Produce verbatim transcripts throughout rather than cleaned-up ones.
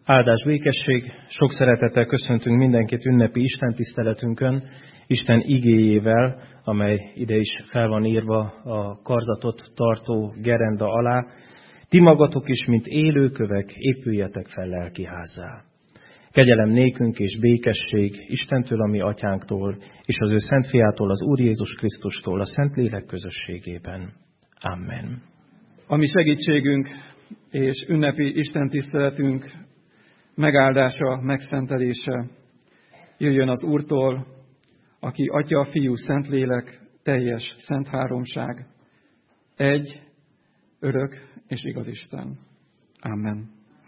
Áldás, békesség, sok szeretettel köszöntünk mindenkit ünnepi istentiszteletünkön, Isten igéjével, amely ide is fel van írva a karzatot tartó gerenda alá. Ti magatok is, mint élőkövek, épüljetek fel lelkiházzá. Kegyelem nékünk és békesség Istentől, a mi atyánktól, és az ő szent fiától, az Úr Jézus Krisztustól, a Szentlélek közösségében. Amen. A mi segítségünk és ünnepi istentiszteletünk megáldása, megszentelése jöjjön az Úrtól, aki Atya, Fiú, Szentlélek, teljes szent háromság, egy, örök és igaz Isten. Amen.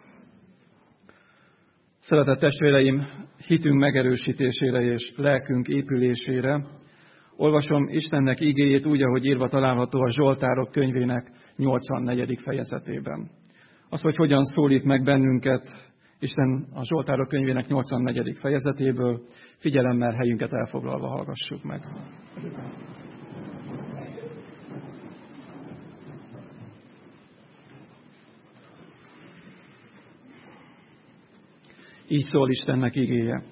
Szeretett testvéreim, hitünk megerősítésére és lelkünk épülésére olvasom Istennek igéjét úgy, ahogy írva található a Zsoltárok könyvének nyolcvannegyedik fejezetében. Az, hogy hogyan szólít meg bennünket Isten a Zsoltárok könyvének nyolcvannegyedik fejezetéből, figyelemmel helyünket elfoglalva hallgassuk meg. Így szól Istennek igéje.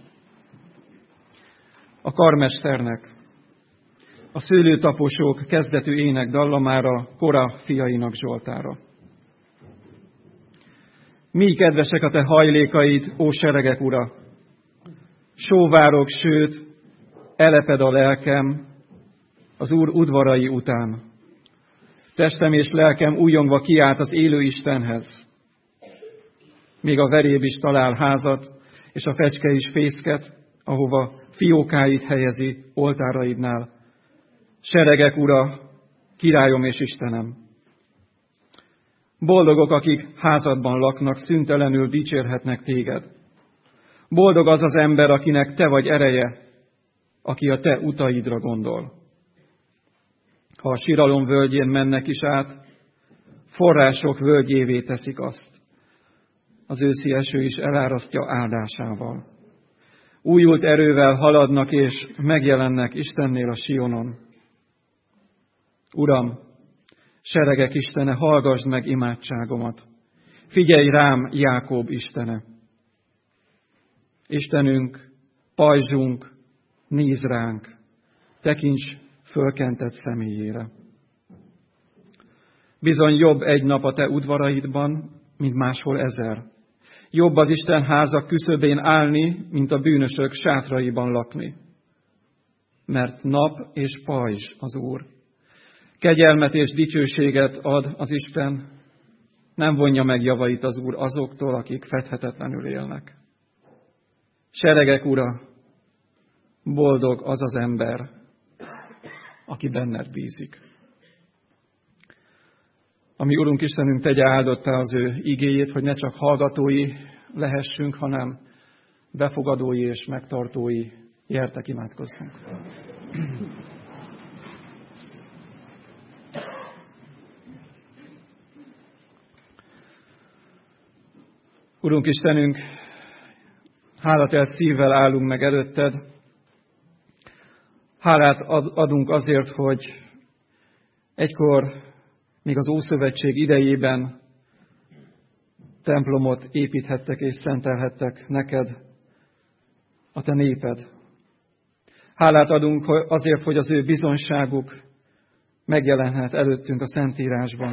A karmesternek, a szőlőtaposók kezdetű ének dallamára, Kora fiainak Zsoltára. Mi kedvesek a te hajlékaid, ó seregek ura! Sóvárok, sőt, eleped a lelkem az Úr udvarai után. Testem és lelkem újongva kiált az élő Istenhez. Még a veréb is talál házat, és a fecske is fészket, ahova fiókáit helyezi oltáraidnál. Seregek ura, királyom és Istenem! Boldogok, akik házadban laknak, szüntelenül dicsérhetnek téged. Boldog az az ember, akinek te vagy ereje, aki a te utaidra gondol. Ha a siralom völgyén mennek is át, források völgyévé teszik azt. Az őszi eső is elárasztja áldásával. Újult erővel haladnak és megjelennek Istennél a Sionon. Uram, seregek Istene, hallgasd meg imádságomat. Figyelj rám, Jákob Istene. Istenünk, pajzsunk, nézz ránk, tekints fölkentett személyére. Bizony jobb egy nap a te udvaraidban, mint máshol ezer. Jobb az Isten házak küszöbén állni, mint a bűnösök sátraiban lakni. Mert nap és pajzs az Úr. Kegyelmet és dicsőséget ad az Isten, nem vonja meg javait az Úr azoktól, akik fedhetetlenül élnek. Seregek ura, boldog az az ember, aki benned bízik. Ami Urunk Istenünk tegye áldottá az ő igéjét, hogy ne csak hallgatói lehessünk, hanem befogadói és megtartói. Gyertek, imádkozzunk. Urunk Istenünk, hálatelt szívvel állunk meg előtted. Hálát adunk azért, hogy egykor, még az Ószövetség idejében templomot építhettek és szentelhettek neked, a te néped. Hálát adunk azért, hogy az ő bizonyságuk megjelenhet előttünk a Szentírásban.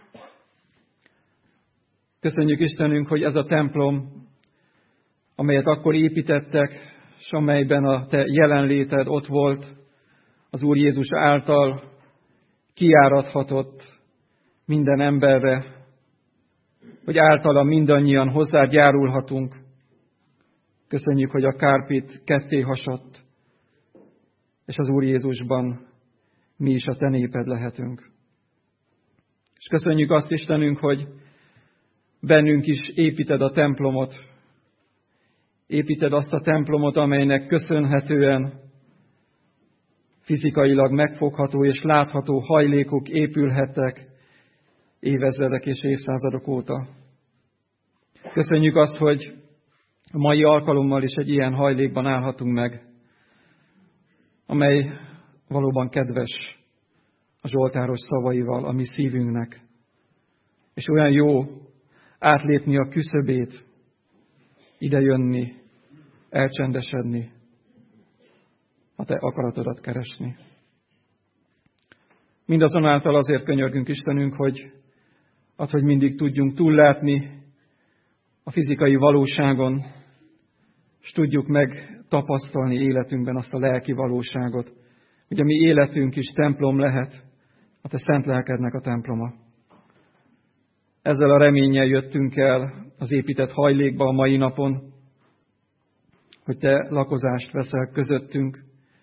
Köszönjük Istenünk, hogy ez a templom, amelyet akkor építettek, és amelyben a te jelenléted ott volt, az Úr Jézus által kiáradhatott minden emberre, hogy általa mindannyian hozzád járulhatunk. Köszönjük, hogy a kárpit ketté hasadt, és az Úr Jézusban mi is a te néped lehetünk. És köszönjük azt, Istenünk, hogy bennünk is építed a templomot, építed azt a templomot, amelynek köszönhetően fizikailag megfogható és látható hajlékok épülhettek évezredek és évszázadok óta. Köszönjük azt, hogy a mai alkalommal is egy ilyen hajlékban állhatunk meg, amely valóban kedves a zsoltáros szavaival a mi szívünknek. És olyan jó átlépni a küszöbét, ide jönni, elcsendesedni, a te akaratodat keresni. Mindazonáltal azért könyörgünk Istenünk, hogy add, hogy mindig tudjunk túllátni a fizikai valóságon, és tudjuk meg tapasztalni életünkben azt a lelki valóságot, hogy a mi életünk is templom lehet, a te szent lelkednek a temploma. Ezzel a reménnyel jöttünk el az épített hajlékba a mai napon, hogy te lakozást veszel közöttünk.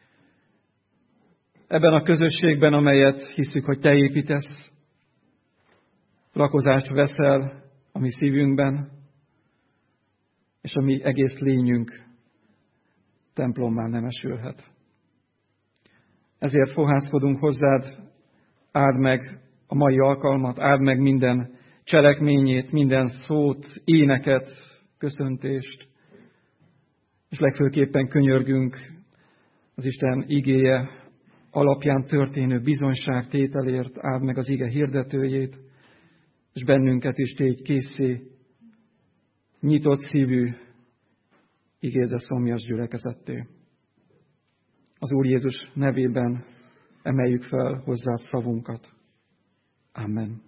Ebben a közösségben, amelyet hiszük, hogy te építesz, lakozást veszel a mi szívünkben, és a mi egész lényünk templommá nemesülhet. Ezért fohászkodunk hozzád, áld meg a mai alkalmat, áld meg minden cselekményét, minden szót, éneket, köszöntést, és legfőképpen könyörgünk az Isten igéje alapján történő bizonyságtételért, áld meg az ige hirdetőjét, és bennünket is tégy készé, nyitott szívű, igézze szomjas gyülekezetté. Az Úr Jézus nevében emeljük fel hozzád szavunkat. Amen.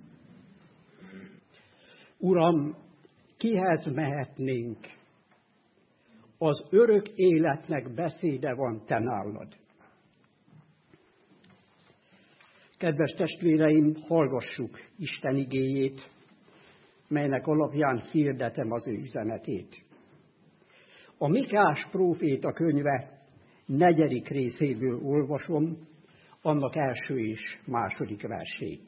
Uram, kihez mehetnénk? Az örök életnek beszéde van te nálad. Kedves testvéreim, hallgassuk Isten igéjét, melynek alapján hirdetem az ő üzenetét. A Mikás próféta könyve negyedik részéből olvasom, annak első és második versét.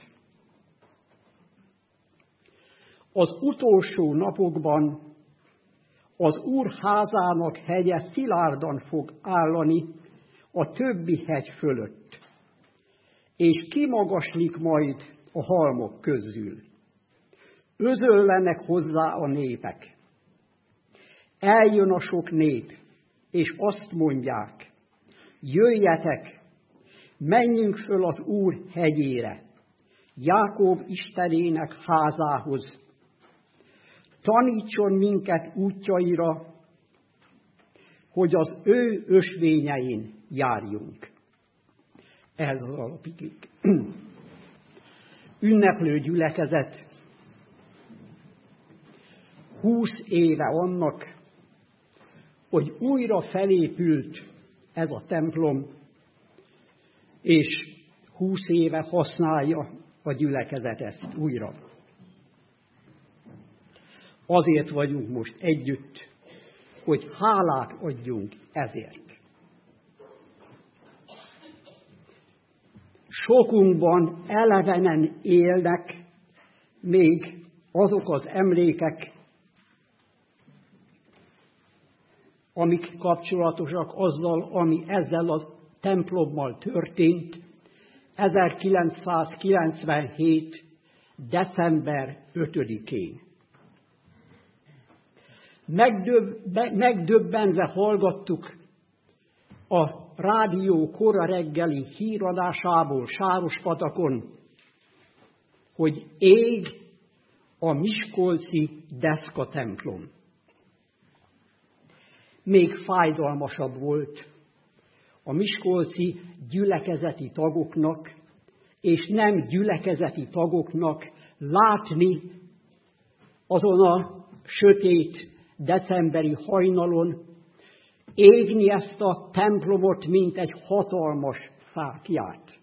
Az utolsó napokban az Úr házának hegye szilárdan fog állani a többi hegy fölött, és kimagaslik majd a halmok közül. Özöllenek hozzá a népek. Eljön a sok nép, és azt mondják, jöjjetek, menjünk föl az Úr hegyére, Jákob Istenének házához. Tanítson minket útjaira, hogy az ő ösvényein járjunk. Ez az alapigék. Ünneplő gyülekezet, húsz éve annak, hogy újra felépült ez a templom, és húsz éve használja a gyülekezet ezt újra. Azért vagyunk most együtt, hogy hálát adjunk ezért. Sokunkban elevenen élnek még azok az emlékek, amik kapcsolatosak azzal, ami ezzel a templommal történt ezerkilencszázkilencvenhét. december ötödikén. Megdöbbe, megdöbbenve hallgattuk a rádió kora reggeli híradásából Sárospatakon, hogy ég a miskolci deszka templom. Még fájdalmasabb volt a miskolci gyülekezeti tagoknak és nem gyülekezeti tagoknak látni azon a sötét decemberi hajnalon égni ezt a templomot, mint egy hatalmas fáklyát.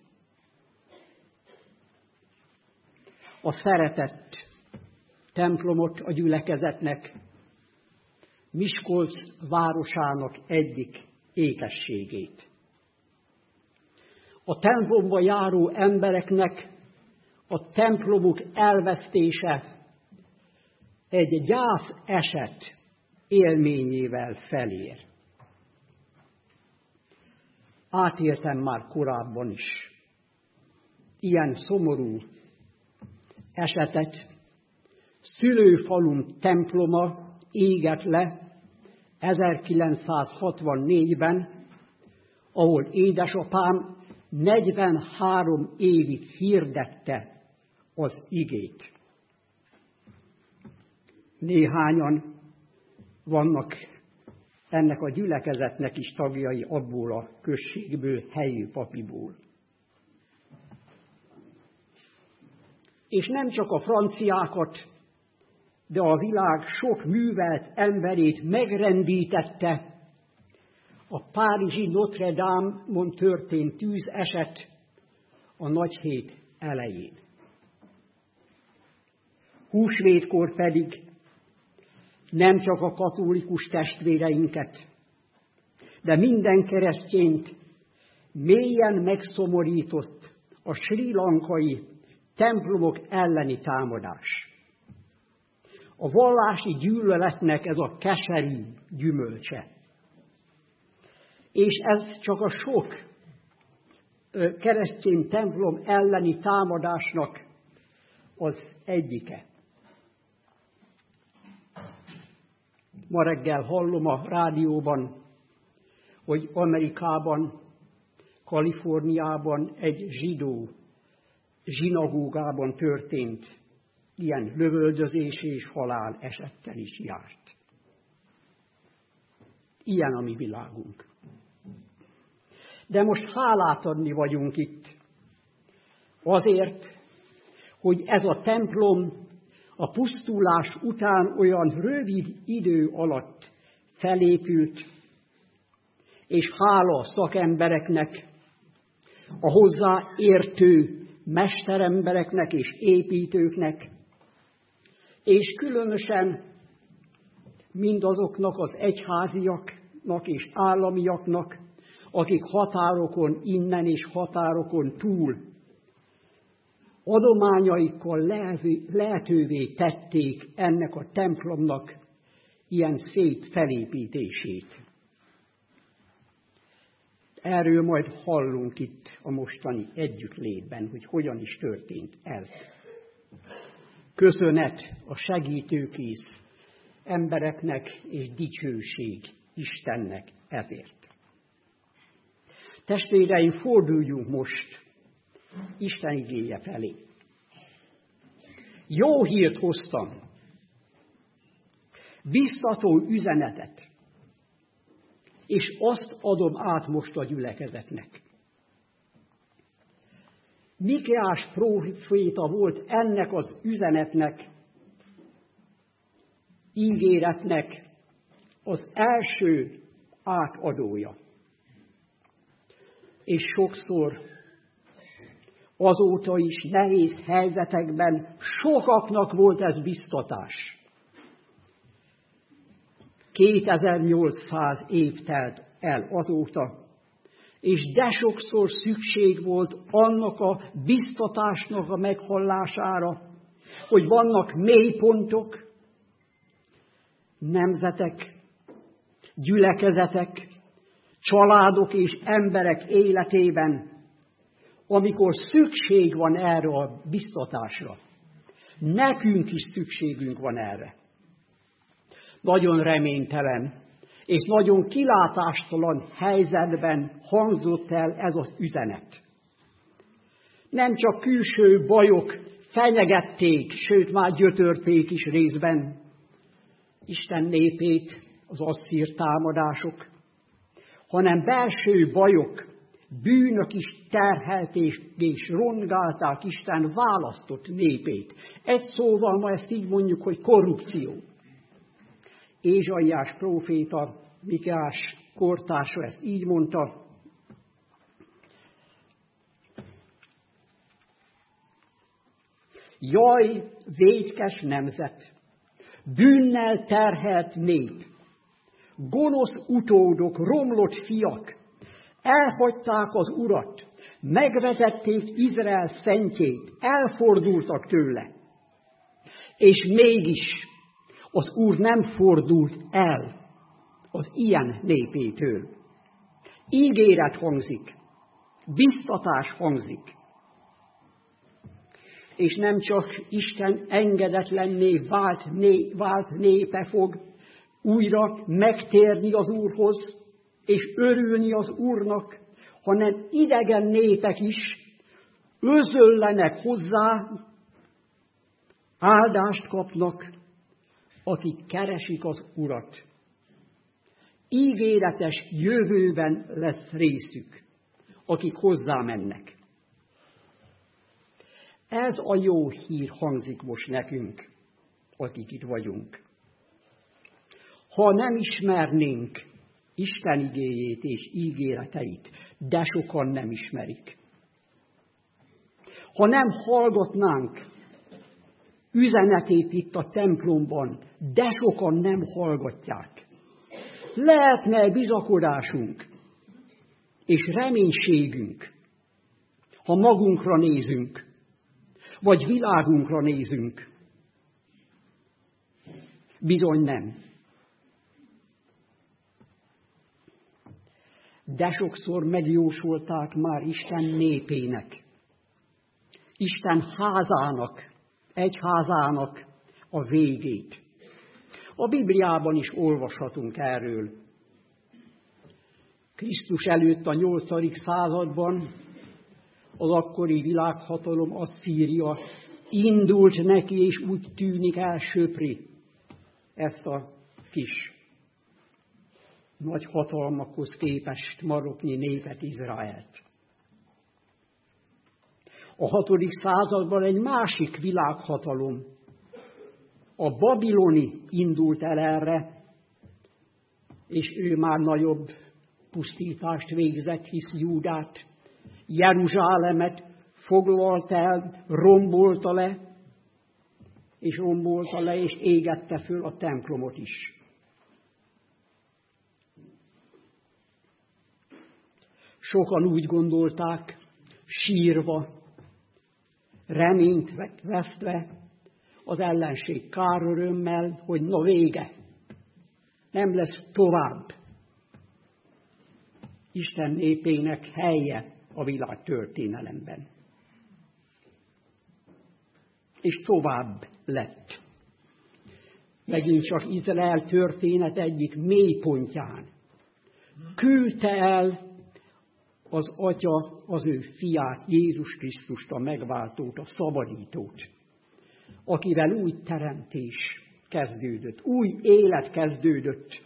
A szeretett templomot a gyülekezetnek, Miskolc városának egyik ékességét. A templomba járó embereknek a templomuk elvesztése egy gyász eset élményével felér. Átéltem már korábban is ilyen szomorú esetet. Szülőfalum temploma égett le ezerkilencszázhatvannégyben, ahol édesapám negyvenhárom évig hirdette az igét. Néhányan vannak ennek a gyülekezetnek is tagjai abból a községből, helyi papiból. És nem csak a franciákat, de a világ sok művelt emberét megrendítette a párizsi Notre-Dame-on történt tűzeset a nagyhét elején. Húsvétkor pedig nem csak a katolikus testvéreinket, de minden keresztényt mélyen megszomorított a srí lankai templomok elleni támadás. A vallási gyűlöletnek ez a keserű gyümölcse. És ez csak a sok keresztény templom elleni támadásnak az egyike. Ma reggel hallom a rádióban, hogy Amerikában, Kaliforniában egy zsidó zsinagógában történt ilyen lövöldözés és halál esettel is járt. Ilyen a mi világunk. De most hálát adni vagyunk itt azért, hogy ez a templom a pusztulás után olyan rövid idő alatt felépült, és hála a szakembereknek, a hozzá értő mesterembereknek és építőknek, és különösen mindazoknak az egyháziaknak és államiaknak, akik határokon innen és határokon túl adományaikkal lehetővé tették ennek a templomnak ilyen szép felépítését. Erről majd hallunk itt a mostani együttlétben, hogy hogyan is történt ez. Köszönet a segítőkész embereknek és dicsőség Istennek ezért. Testvéreim, forduljunk most Isten igéje felé. Jó hírt hoztam, biztató üzenetet, és azt adom át most a gyülekezetnek. Mikéás próféta volt ennek az üzenetnek, ígéretnek az első átadója. És sokszor azóta is nehéz helyzetekben sokaknak volt ez biztatás. kétezer-nyolcszáz év telt el azóta, és de sokszor szükség volt annak a biztatásnak a meghallására, hogy vannak mélypontok, nemzetek, gyülekezetek, családok és emberek életében, amikor szükség van erre a biztatásra. Nekünk is szükségünk van erre. Nagyon reménytelen és nagyon kilátástalan helyzetben hangzott el ez az üzenet. Nem csak külső bajok fenyegették, sőt már gyötörték is részben Isten népét az asszír támadások, hanem belső bajok, bűnök is terhelték és rongálták Isten választott népét. Egy szóval ma ezt így mondjuk, hogy korrupció. Ézsaiás próféta, Mikéás kortársa ezt így mondta. Jaj, vétkes nemzet, bűnnel terhelt nép, gonosz utódok, romlott fiak, elhagyták az Urat, megvetették Izrael szentjét, elfordultak tőle, és mégis az Úr nem fordult el az ilyen népétől. Ígéret hangzik, biztatás hangzik, és nem csak Isten engedetlenné vált, né, vált népe fog újra megtérni az Úrhoz, és örülni az Úrnak, hanem idegen népek is özöllenek hozzá, áldást kapnak, akik keresik az Urat ígéretes jövőben lesz részük, akik hozzá mennek. Ez a jó hír hangzik most nekünk, akik itt vagyunk. Ha nem ismernénk Isten igéjét és ígéreteit, de sokan nem ismerik. Ha nem hallgatnánk üzenetét itt a templomban, de sokan nem hallgatják. Lehetne bizakodásunk és reménységünk, ha magunkra nézünk, vagy világunkra nézünk. Bizony nem. De sokszor megjósolták már Isten népének, Isten házának, egyházának a végét. A Bibliában is olvashatunk erről. Krisztus előtt a nyolcadik században az akkori világhatalom, Asszíria indult neki, és úgy tűnik elsöpri ezt a kis nagy hatalmakhoz képest maroknyi népet, Izraelt. A hatodik században egy másik világhatalom, a babiloni indult el erre, és ő már nagyobb pusztítást végzett, hisz Júdát, Jeruzsálemet foglalt el, rombolta le, és rombolta le, és égette föl a templomot is. Sokan úgy gondolták, sírva, reményt vesztve, az ellenség kárörömmel, hogy na vége, nem lesz tovább Isten népének helye a világ történelemben. És tovább lett. Megint csak Izrael történet egyik mélypontján. Küldte el az Atya az ő fiát, Jézus Krisztust, a megváltót, a szabadítót, akivel új teremtés kezdődött, új élet kezdődött.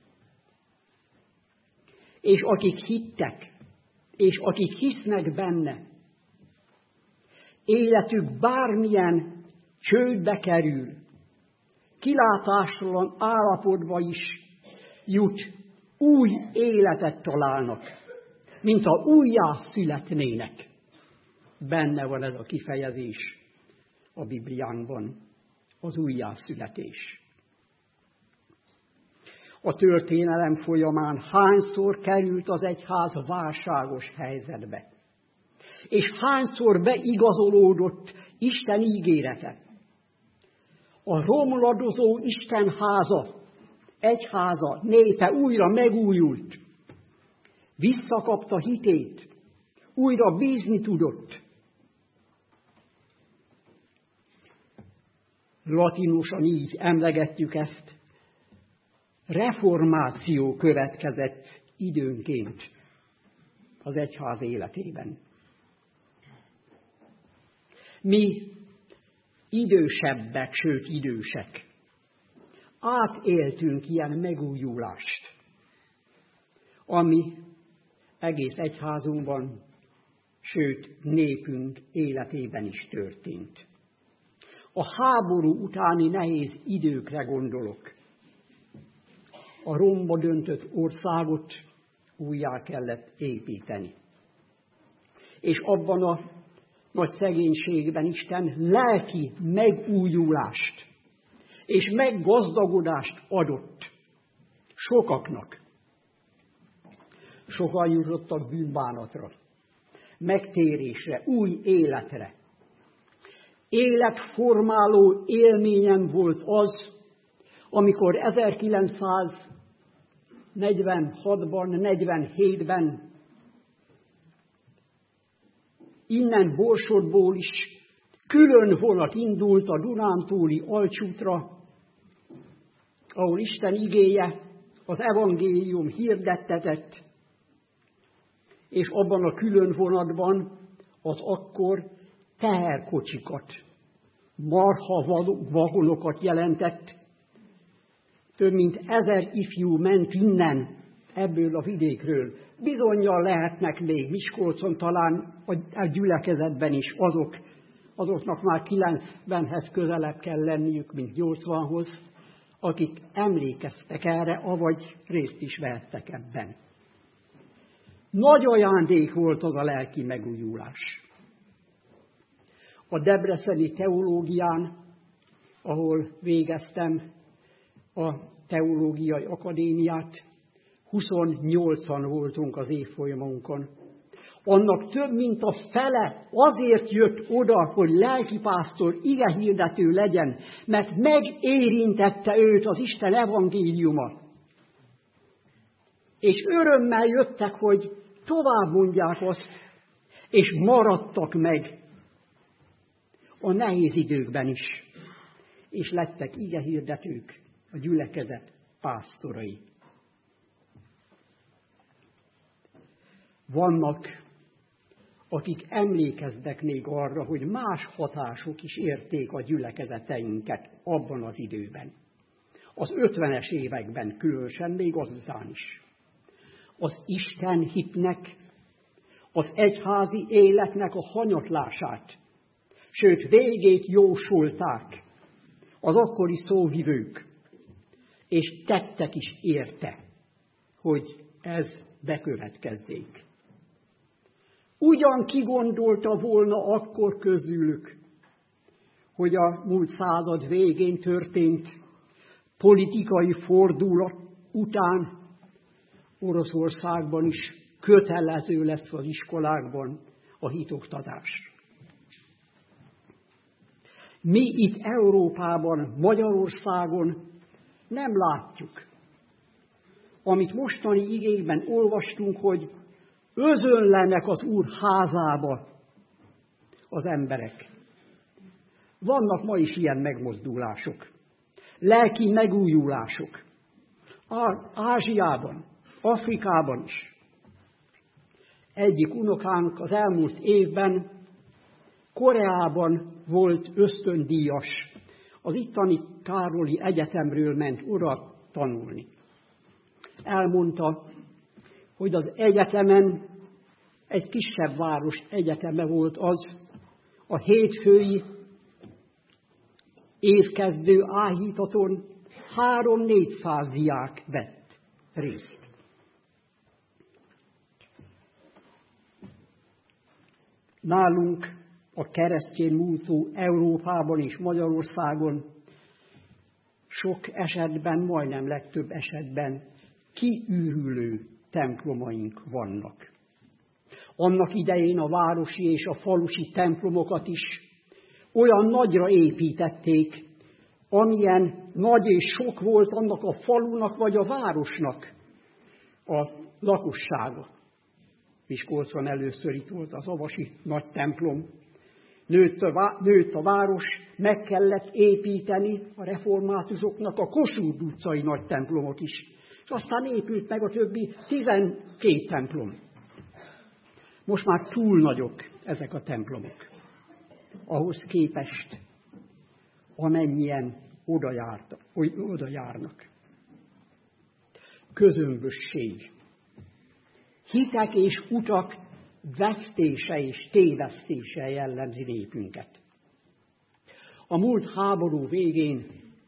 És akik hittek, és akik hisznek benne, életük bármilyen csődbe kerül, kilátástalan állapotba is jut, új életet találnak, mint ha újjá születnének. Benne van ez a kifejezés a Bibliánkban, az újjászületés. A történelem folyamán hányszor került az egyház válságos helyzetbe, és hányszor beigazolódott Isten ígérete. A romladozó Isten háza, egyháza, népe újra megújult, visszakapta hitét, újra bízni tudott. Latinosan így emlegetjük ezt. Reformáció következett időnként az egyház életében. Mi idősebbek, sőt idősek, átéltünk ilyen megújulást, ami egész egyházunkban, sőt népünk életében is történt. A háború utáni nehéz időkre gondolok. A romba döntött országot újjá kellett építeni. És abban a nagy szegénységben Isten lelki megújulást és meggazdagodást adott sokaknak. Sokan jutottak bűnbánatra, megtérésre, új életre. Életformáló élményem volt az, amikor ezerkilencszáznegyvenhatban, negyvenhétben innen Borsodból is külön vonat indult a Dunántúli Alcsútra, ahol Isten igéje, az evangélium hirdettetett, és abban a külön vonatban az akkor teherkocsikat, marha vagonokat jelentett, több mint ezer ifjú ment innen, ebből a vidékről. Bizonnyal lehetnek még Miskolcon, talán a gyülekezetben is azok, azoknak már kilencvenhez közelebb kell lenniük, mint nyolcvanhoz, akik emlékeztek erre, avagy részt is vehettek ebben. Nagy ajándék volt az a lelki megújulás. A debreceni teológián, ahol végeztem a teológiai akadémiát, huszonnyolcan voltunk az évfolyamunkon. Annak több mint a fele azért jött oda, hogy lelkipásztor, igehirdető legyen, mert megérintette őt az Isten evangéliuma. És örömmel jöttek, hogy tovább mondják azt, és maradtak meg a nehéz időkben is, és lettek igehirdetők, a gyülekezet pásztorai. Vannak, akik emlékeznek még arra, hogy más hatások is érték a gyülekezeteinket abban az időben. Az ötvenes években különösen, még azután is. Az Isten hitnek, az egyházi életnek a hanyatlását, sőt végét jósolták az akkori szóvivők, és tettek is érte, hogy ez bekövetkezzék. Ugyan ki gondolta volna akkor közülük, hogy a múlt század végén történt politikai fordulat után Oroszországban is kötelező lesz az iskolákban a hitoktatás. Mi itt Európában, Magyarországon nem látjuk, amit mostani igékben olvastunk, hogy özönlenek az Úr házába az emberek. Vannak ma is ilyen megmozdulások, lelki megújulások. Ázsiában, Afrikában is. Egyik unokánk az elmúlt évben Koreában volt ösztöndíjas. Az itteni Károli Egyetemről ment oda tanulni. Elmondta, hogy az egyetemen, egy kisebb város egyeteme volt az, a hétfői évkezdő áhítaton három-négyszáz diák vett részt. Nálunk a keresztény múltú Európában és Magyarországon sok esetben, majdnem legtöbb esetben kiürülő templomaink vannak. Annak idején a városi és a falusi templomokat is olyan nagyra építették, amilyen nagy és sok volt annak a falunak vagy a városnak a lakossága. Miskolcon először itt volt az avasi nagy templom. Nőtt a, nőtt a város, meg kellett építeni a reformátusoknak a Kossuth utcai nagy templomot is. És aztán épült meg a többi tizenkét templom. Most már túl nagyok ezek a templomok. Ahhoz képest, amennyien oda, jártak, oda járnak. Közömbösség. Hitek és utak vesztése és tévesztése jellemzi népünket. A múlt háború végén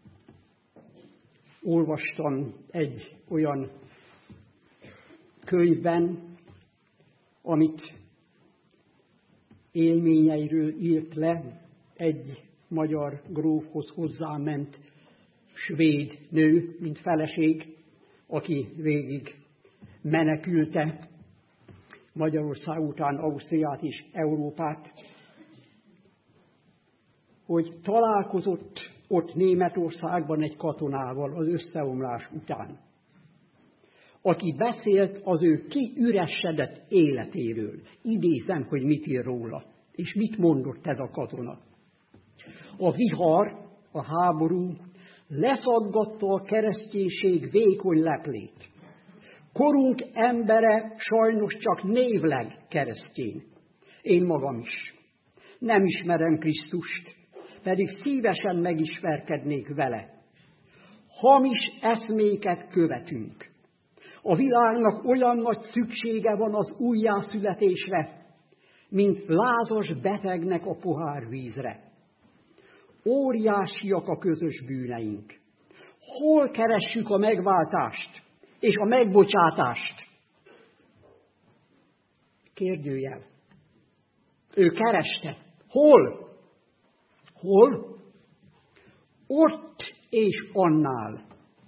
olvastam egy olyan könyvben, amit élményeiről írt le egy magyar grófhoz hozzáment svéd nő, mint feleség, aki végig menekülte Magyarország után Ausztriát és Európát, hogy találkozott ott Németországban egy katonával az összeomlás után, aki beszélt az ő kiüresedett életéről. Idézem, hogy mit ír róla, és mit mondott ez a katona. A vihar, a háború leszaggatta a kereszténység vékony leplét. Korunk embere sajnos csak névleg keresztény. Én magam is. Nem ismerem Krisztust, pedig szívesen megismerkednék vele. hamis eszméket követünk. A világnak olyan nagy szüksége van az újjászületésre, mint lázas betegnek a pohárvízre. Óriásiak a közös bűneink. Hol keressük a megváltást és a megbocsátást? Kérdőjel. Ő kereste. Hol? Hol? Ott és annál.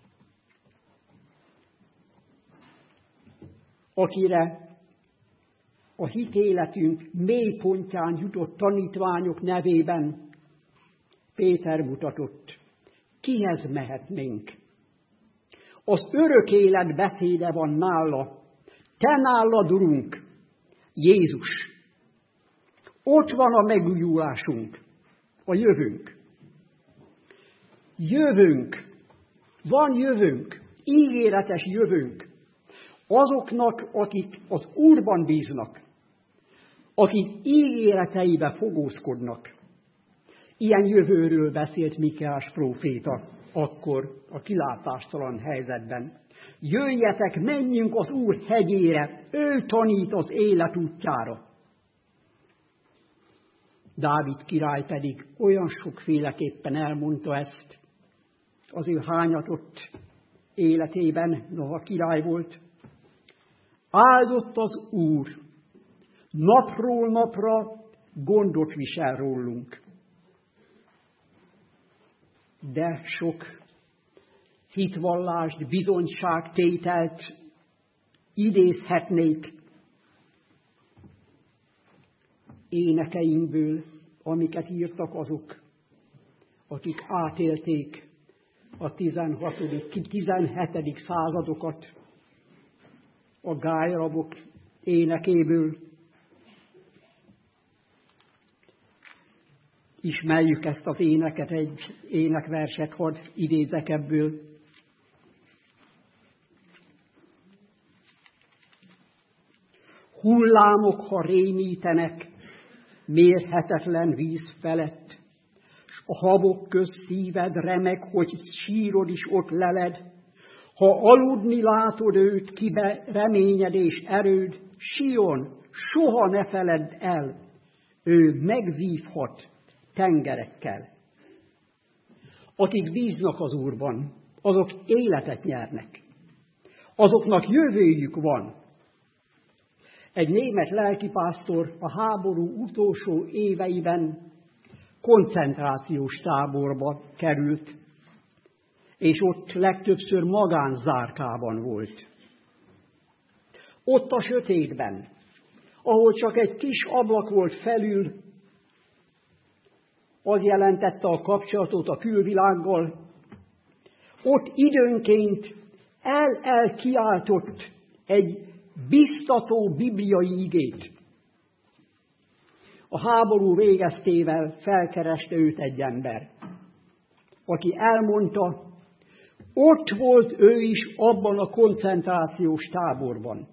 Akire a hitéletünk mélypontján jutott tanítványok nevében Péter mutatott. Kihez mehetnénk? Az örök élet beszéde van nála. Te nálad, Urunk, Jézus. Ott van a megújulásunk, a jövőnk. Jövőnk. Van jövőnk. Ígéretes jövőnk. Azoknak, akik az Úrban bíznak, akik ígéreteibe fogózkodnak. Ilyen jövőről beszélt Mikéás próféta akkor a kilátástalan helyzetben. Jöjjetek, menjünk az Úr hegyére, ő tanít az élet útjára. Dávid király pedig olyan sokféleképpen elmondta ezt az ő hányatott életében, noha király volt. Áldott az Úr, napról napra gondot visel rólunk. De sok hitvallást, bizonyságtételt idézhetnék énekeinkből, amiket írtak azok, akik átélték a tizenhatodik, tizenhetedik századokat, a gályrabok énekéből. Ismerjük ezt az éneket, egy énekverset, hadd idézek ebből. Hullámok, ha rémítenek, mérhetetlen víz felett, s a habok köz szíved remeg, hogy sírod is ott leled. Ha aludni látod őt, kibe reményed és erőd, Sion, soha ne feledd el, ő megvívhat tengerekkel. Akik bíznak az Úrban, azok életet nyernek. Azoknak jövőjük van. Egy német lelkipásztor a háború utolsó éveiben koncentrációs táborba került, és ott legtöbbször magánzárkában volt. Ott a sötétben, ahol csak egy kis ablak volt felül, az jelentette a kapcsolatot a külvilággal, ott időnként el-el kiáltott egy biztató bibliai igét. A háború végeztével felkereste őt egy ember, aki elmondta, ott volt ő is abban a koncentrációs táborban.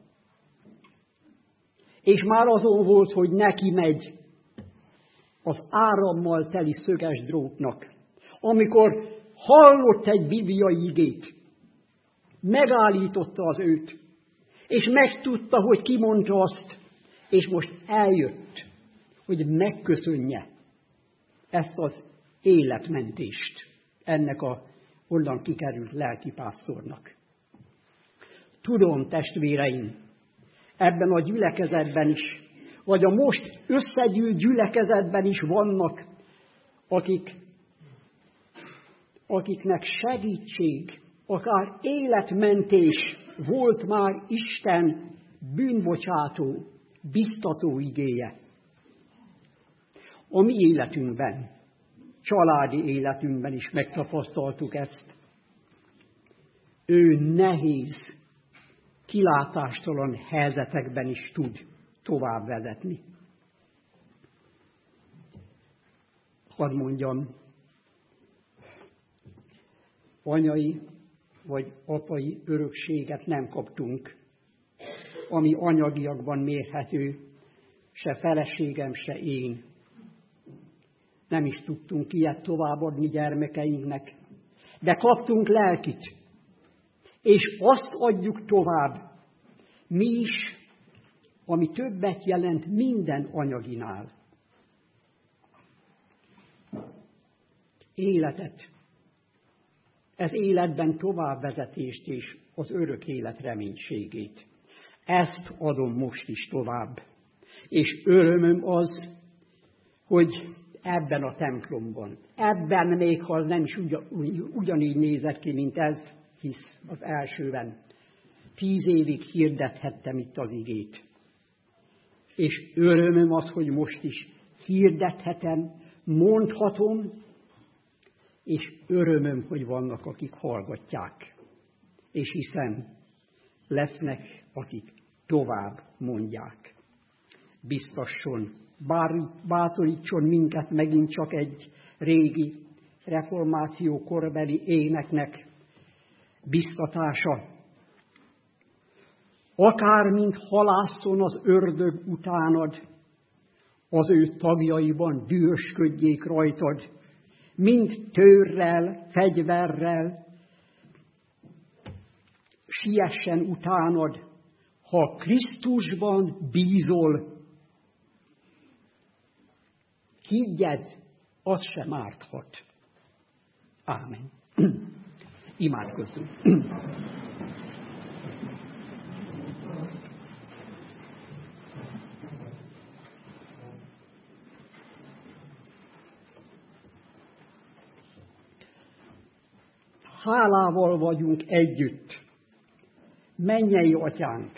És már azon volt, hogy neki megy az árammal teli szöges drótnak. Amikor hallott egy bibliai igét, megállította az őt, és megtudta, hogy ki mondta azt, és most eljött, hogy megköszönje ezt az életmentést ennek a onnan kikerült lelkipásztornak. Tudom, testvéreim, ebben a gyülekezetben is, vagy a most összegyűlt gyülekezetben is vannak, akik, akiknek segítség, akár életmentés volt már Isten bűnbocsátó, biztató igéje. A mi életünkben, családi életünkben is megtapasztaltuk ezt. Ő nehéz, kilátástalan helyzetekben is tud tovább vezetni. Hadd mondjam, anyai vagy apai örökséget nem kaptunk, ami anyagiakban mérhető, se feleségem, se én. Nem is tudtunk ilyet továbbadni gyermekeinknek. de kaptunk lelkit, és azt adjuk tovább, mi is, ami többet jelent minden anyaginál. Életet, ez életben továbbvezetést és az örök élet reménységét. Ezt adom most is tovább. És örömöm az, hogy ebben a templomban, ebben még ha nem is ugyan, ugyanígy nézett ki, mint ez, hisz az elsőben, tíz évig hirdethettem itt az igét. És örömöm az, hogy most is hirdethetem, mondhatom, és örömöm, hogy vannak, akik hallgatják. És hiszem, lesznek, akik tovább mondják. Biztasson, bátorítson minket megint csak egy régi reformáció korbeli éneknek biztatása. Akár mint halászon az ördög utánad, az ő tagjaiban dühösködjék rajtad, mint tőrrel, fegyverrel, siessen utánad, ha Krisztusban bízol, higgyed, az sem árthat. Ámen. Imádkozzunk. Hálával vagyunk együtt, mennyei atyánk,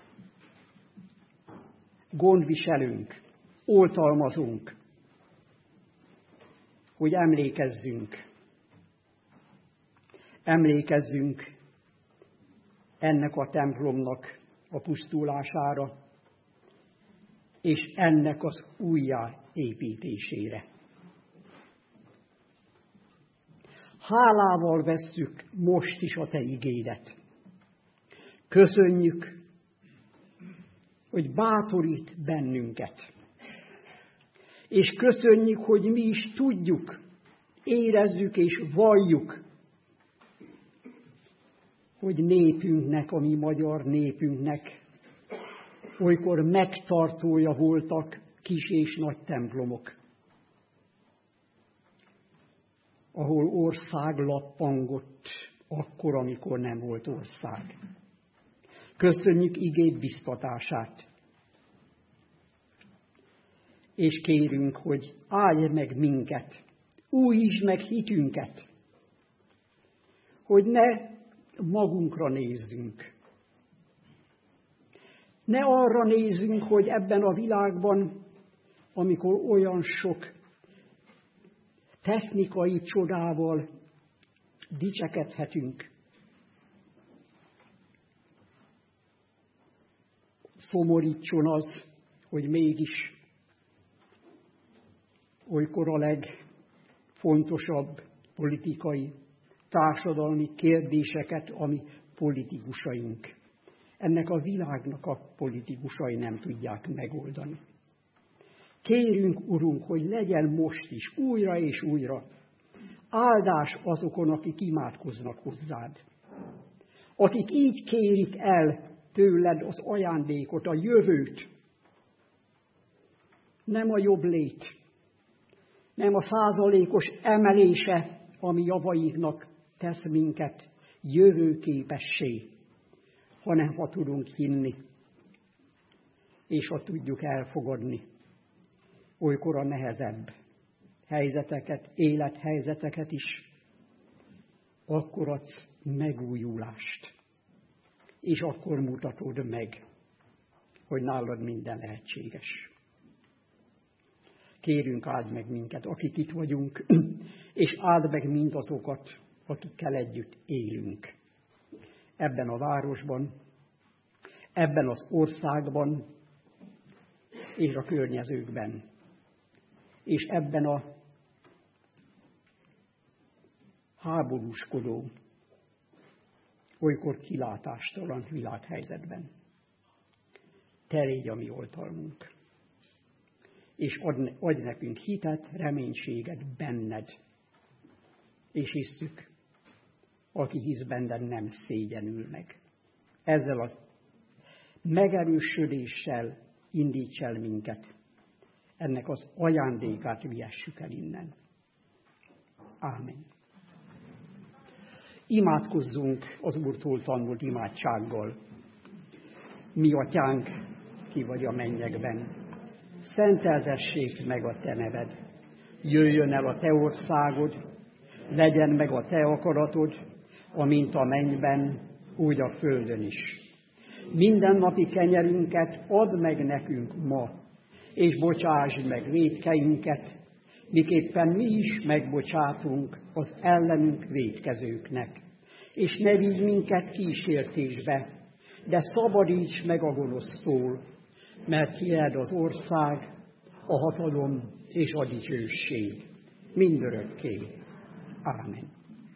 gondviselünk, oltalmazunk, hogy emlékezzünk, emlékezzünk ennek a templomnak a pusztulására, és ennek az újjáépítésére. Hálával vesszük most is a te igédet. Köszönjük, hogy bátorít bennünket. És köszönjük, hogy mi is tudjuk, érezzük és valljuk, hogy népünknek, a mi magyar népünknek olykor megtartója voltak kis és nagy templomok, ahol ország lappangott akkor, amikor nem volt ország. Köszönjük igéd biztatását, és kérünk, hogy állj meg minket, újítsd meg hitünket, hogy ne magunkra nézzünk. Ne arra nézzünk, hogy ebben a világban, amikor olyan sok technikai csodával dicsekedhetünk, szomorítson az, hogy mégis olykor a legfontosabb politikai, társadalmi kérdéseket, ami politikusaink, ennek a világnak a politikusai nem tudják megoldani. Kérünk, Urunk, hogy legyen most is, újra és újra, áldás azokon, akik imádkoznak hozzád, akik így kérik el tőled az ajándékot, a jövőt, nem a jobb lét, nem a százalékos emelése, ami javainknak tesz minket jövőképessé, hanem ha tudunk hinni, és ha tudjuk elfogadni olykor a nehezebb helyzeteket, élethelyzeteket is, akkor adsz megújulást, és akkor mutatod meg, hogy nálad minden lehetséges. Kérünk, áld meg minket, akik itt vagyunk, és áld meg mindazokat, akikkel együtt élünk. Ebben a városban, ebben az országban, és a környezőkben, és ebben a háborúskodó, olykor kilátástalan világhelyzetben. Te légy a mi oltalmunk, és adj, adj nekünk hitet, reménységet benned, és hisszük, aki hisz bennem, nem szégyenül meg. Ezzel az megerősödéssel indíts el minket. Ennek az ajándékát vihessük el innen. Ámen. Imádkozzunk az Úrtól tanult imádsággal. Mi atyánk, ki vagy a mennyekben, szenteltessék meg a te neved. Jöjjön el a te országod, legyen meg a te akaratod, amint a mennyben, úgy a földön is. Mindennapi kenyerünket add meg nekünk ma, és bocsásd meg vétkeinket, miképpen mi is megbocsátunk az ellenünk vétkezőknek. És ne vigy minket kísértésbe, de szabadíts meg a gonosztól, mert tiéd az ország, a hatalom és a dicsőség mindörökké. Ámen.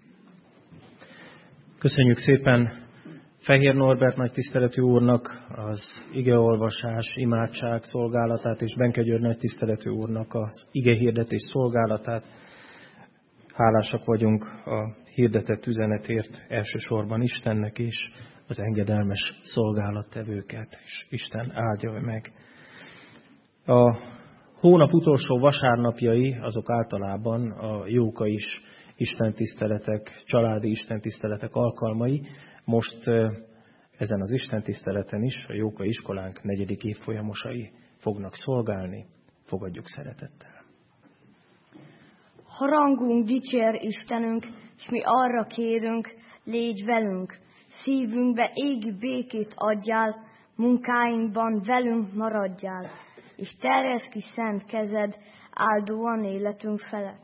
Köszönjük szépen Fehér Norbert nagy tiszteletű úrnak az igeolvasás, imádság szolgálatát, és Benke György nagy tiszteletű úrnak az igehirdetés szolgálatát. Hálásak vagyunk a hirdetett üzenetért, elsősorban Istennek is, az engedelmes szolgálattevőket, és Isten áldja meg. A hónap utolsó vasárnapjai azok általában a jóka is istentiszteletek, családi istentiszteletek alkalmai. Most ezen az istentiszteleten is a jóka iskolánk negyedik évfolyamosai fognak szolgálni. Fogadjuk szeretettel. Harangunk dicsér Istenünk, és mi arra kérünk, légy velünk. Szívünkbe égi békét adjál, munkáinkban velünk maradjál, és terjeszd ki szent kezed áldóan életünk felett.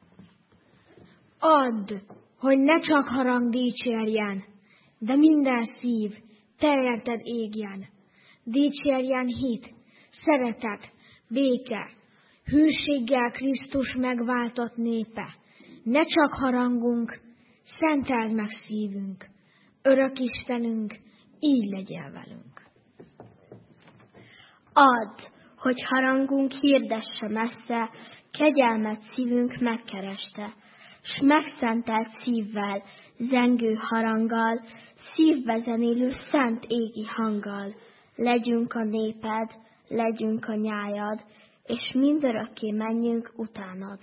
Add, hogy ne csak harang dicsérjen, de minden szív te érted égjen. Dicsérjen hit, szeretet, béke, hűséggel Krisztus megváltott népe. Ne csak harangunk, szenteld meg szívünk. Örök Istenünk, így legyél velünk. Add, hogy harangunk hirdesse messze, kegyelmet szívünk megkereste, s megszentelt szívvel, zengő haranggal, szívbe zenélő szent égi hanggal. Legyünk a néped, legyünk a nyájad, és mindörökké menjünk utánad.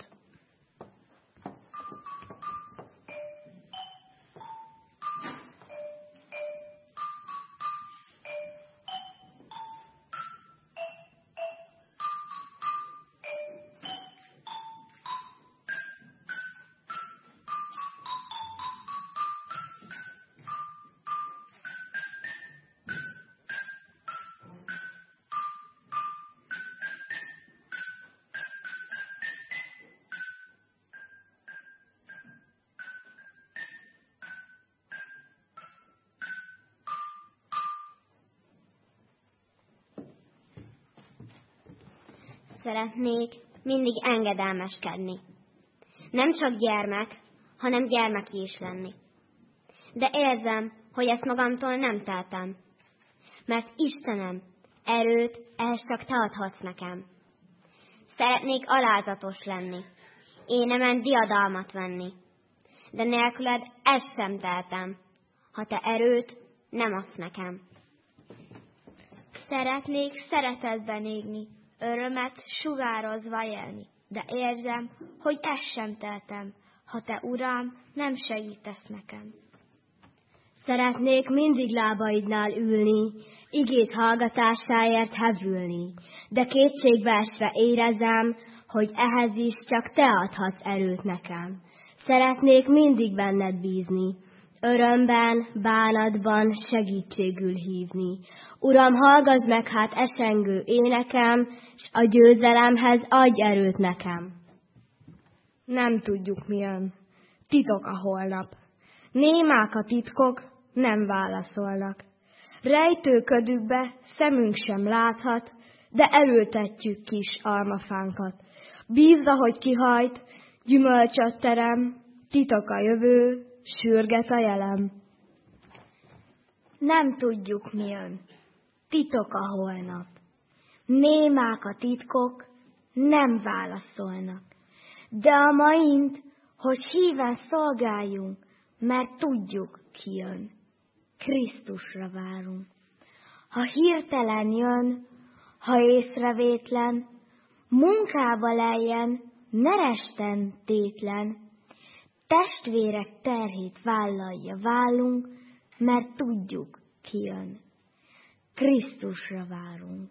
Szeretnék mindig engedelmeskedni. Nem csak gyermek, hanem gyermeki is lenni. De érzem, hogy ezt magamtól nem teltem. Mert Istenem, erőt ehhez csak te adhatsz nekem. Szeretnék alázatos lenni, énemen diadalmat venni. De nélküled ezt sem teltem, ha te erőt nem adsz nekem. Szeretnék szeretetben égni, örömet sugározva élni, de érzem, hogy ezt sem teltem, ha te, Uram, nem segítesz nekem. Szeretnék mindig lábaidnál ülni, igét hallgatásáért hevülni, de kétségbeesve érezem, hogy ehhez is csak te adhatsz erőt nekem. Szeretnék mindig benned bízni, örömben, bánatban segítségül hívni. Uram, hallgass meg hát esengő énekem, s a győzelemhez adj erőt nekem. Nem tudjuk milyen, titok a holnap. Némák a titkok, nem válaszolnak. Rejtőködükbe szemünk sem láthat, de erőltetjük kis almafánkat. Bízva, hogy kihajt, gyümölcsöt terem, titok a jövő, sürget a jelem. Nem tudjuk mi jön, titok a holnap. Némák a titkok, nem válaszolnak. De a maint, hogy híven szolgáljunk, mert tudjuk, ki jön. Krisztusra várunk. Ha hirtelen jön, ha észrevétlen, munkába leljen, ne resten tétlen, testvérek terhét vállalja vállunk, mert tudjuk, ki jön. Krisztusra várunk.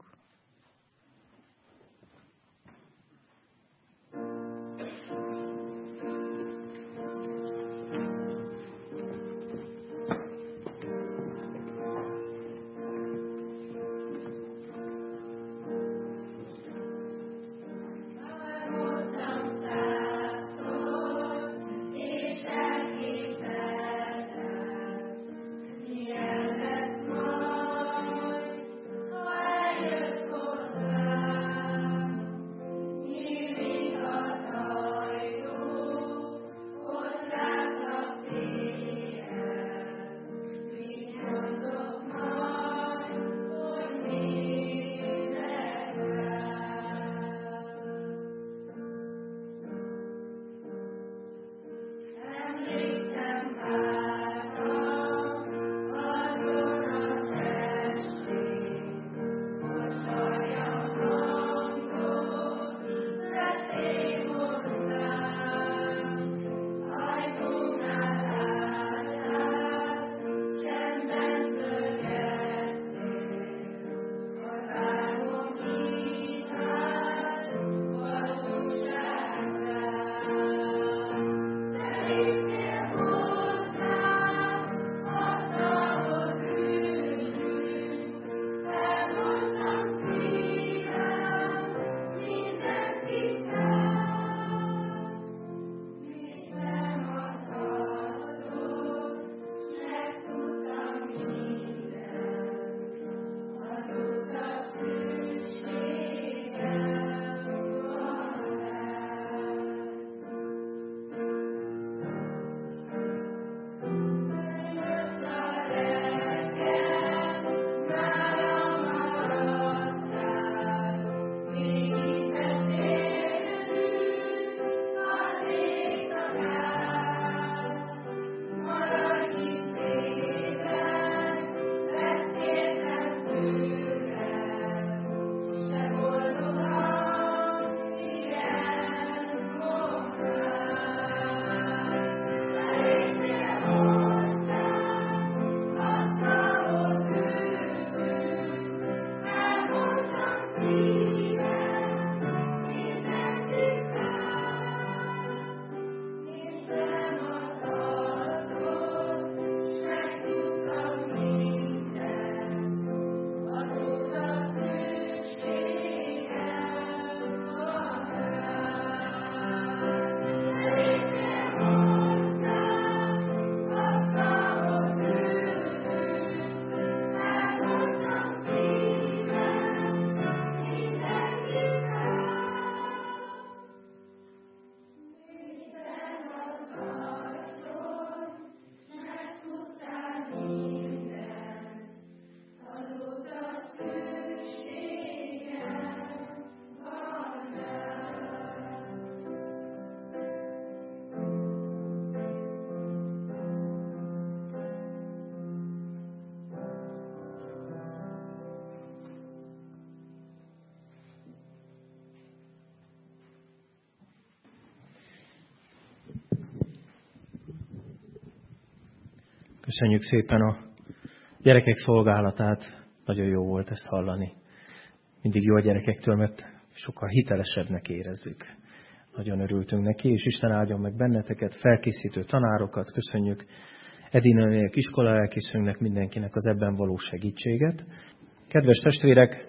Köszönjük szépen a gyerekek szolgálatát, nagyon jó volt ezt hallani. Mindig jó a gyerekektől, mert sokkal hitelesebbnek érezzük. Nagyon örültünk neki, és Isten áldjon meg benneteket, felkészítő tanárokat, köszönjük Edinőnél iskola elkészülnek mindenkinek az ebben való segítséget. Kedves testvérek,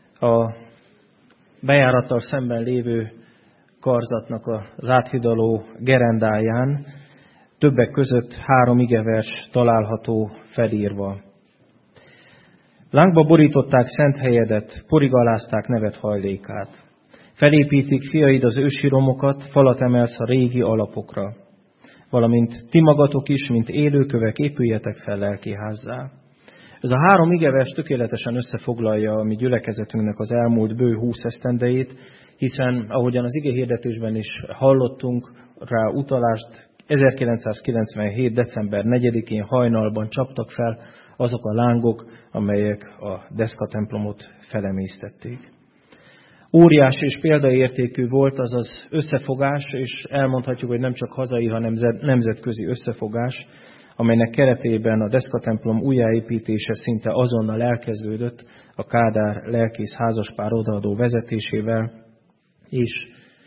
a bejárattal szemben lévő karzatnak az áthidaló gerendáján többek között három igevers található felírva. Lángba borították szent helyedet, porig alázták nevet hajlékát. Felépítik fiaid az ősi romokat, falat emelsz a régi alapokra. Valamint ti magatok is, mint élőkövek, épüljetek fel lelkiházzá. Ez a három igevers tökéletesen összefoglalja a mi gyülekezetünknek az elmúlt bő húsz esztendejét, hiszen ahogyan az igehirdetésben is hallottunk rá utalást, ezerkilencszázkilencvenhét. december negyedikén hajnalban csaptak fel azok a lángok, amelyek a Deszka templomot felemésztették. Óriási és példaértékű volt az az összefogás, és elmondhatjuk, hogy nem csak hazai, hanem nemzetközi összefogás, amelynek keretében a Deszka templom újjáépítése szinte azonnal elkezdődött a Kádár lelkész házaspár odaadó vezetésével, és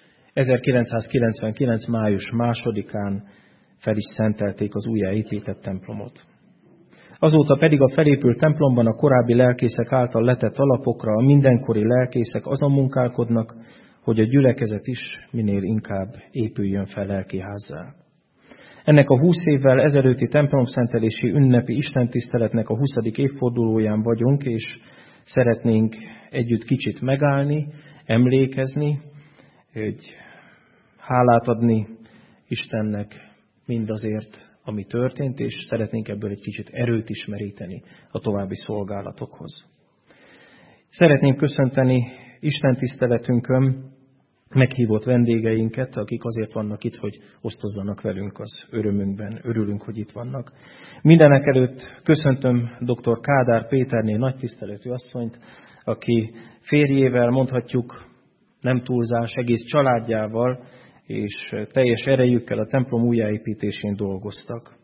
ezerkilencszázkilencvenkilenc. május másodikán fel is szentelték az újjáépített templomot. Azóta pedig a felépült templomban a korábbi lelkészek által letett alapokra a mindenkori lelkészek azon munkálkodnak, hogy a gyülekezet is minél inkább épüljön fel lelkiházzá. Ennek a húsz évvel ezelőtti templomszentelési ünnepi istentiszteletnek a huszadik évfordulóján vagyunk, és szeretnénk együtt kicsit megállni, emlékezni, hogy hálát adni Istennek mindazért, ami történt, és szeretnénk ebből egy kicsit erőt is meríteni a további szolgálatokhoz. Szeretném köszönteni istentiszteletünkön meghívott vendégeinket, akik azért vannak itt, hogy osztozzanak velünk az örömünkben. Örülünk, hogy itt vannak. Mindenek előtt köszöntöm dr. Kádár Péterné nagytiszteletű asszonyt, aki férjével, mondhatjuk nem túlzás, egész családjával és teljes erejükkel a templom újjáépítésén dolgoztak.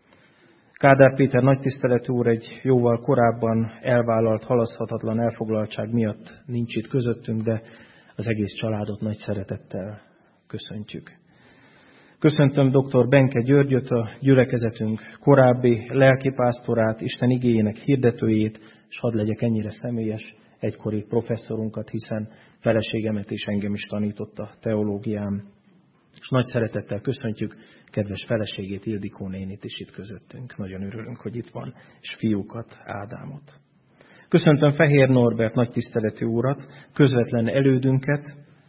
Kádár Péter nagytiszteletű úr egy jóval korábban elvállalt, halaszthatatlan elfoglaltság miatt nincs itt közöttünk, de az egész családot nagy szeretettel köszöntjük. Köszöntöm dr. Benke Györgyöt, a gyülekezetünk korábbi lelkipásztorát, Isten igéjének hirdetőjét, és hadd legyek ennyire személyes, egykori professzorunkat, hiszen feleségemet és engem is tanított a teológián. És nagy szeretettel köszöntjük kedves feleségét, Ildikó nénit is itt közöttünk. Nagyon örülünk, hogy itt van, és fiúkat, Ádámot. Köszöntöm Fehér Norbert nagytiszteletű urat, közvetlen elődünket,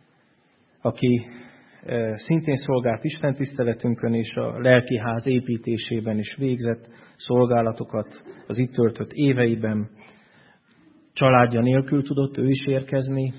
aki szintén szolgált istentiszteletünkön, és a lelkiház építésében is végzett szolgálatokat az itt töltött éveiben. Családja nélkül tudott ő is érkezni.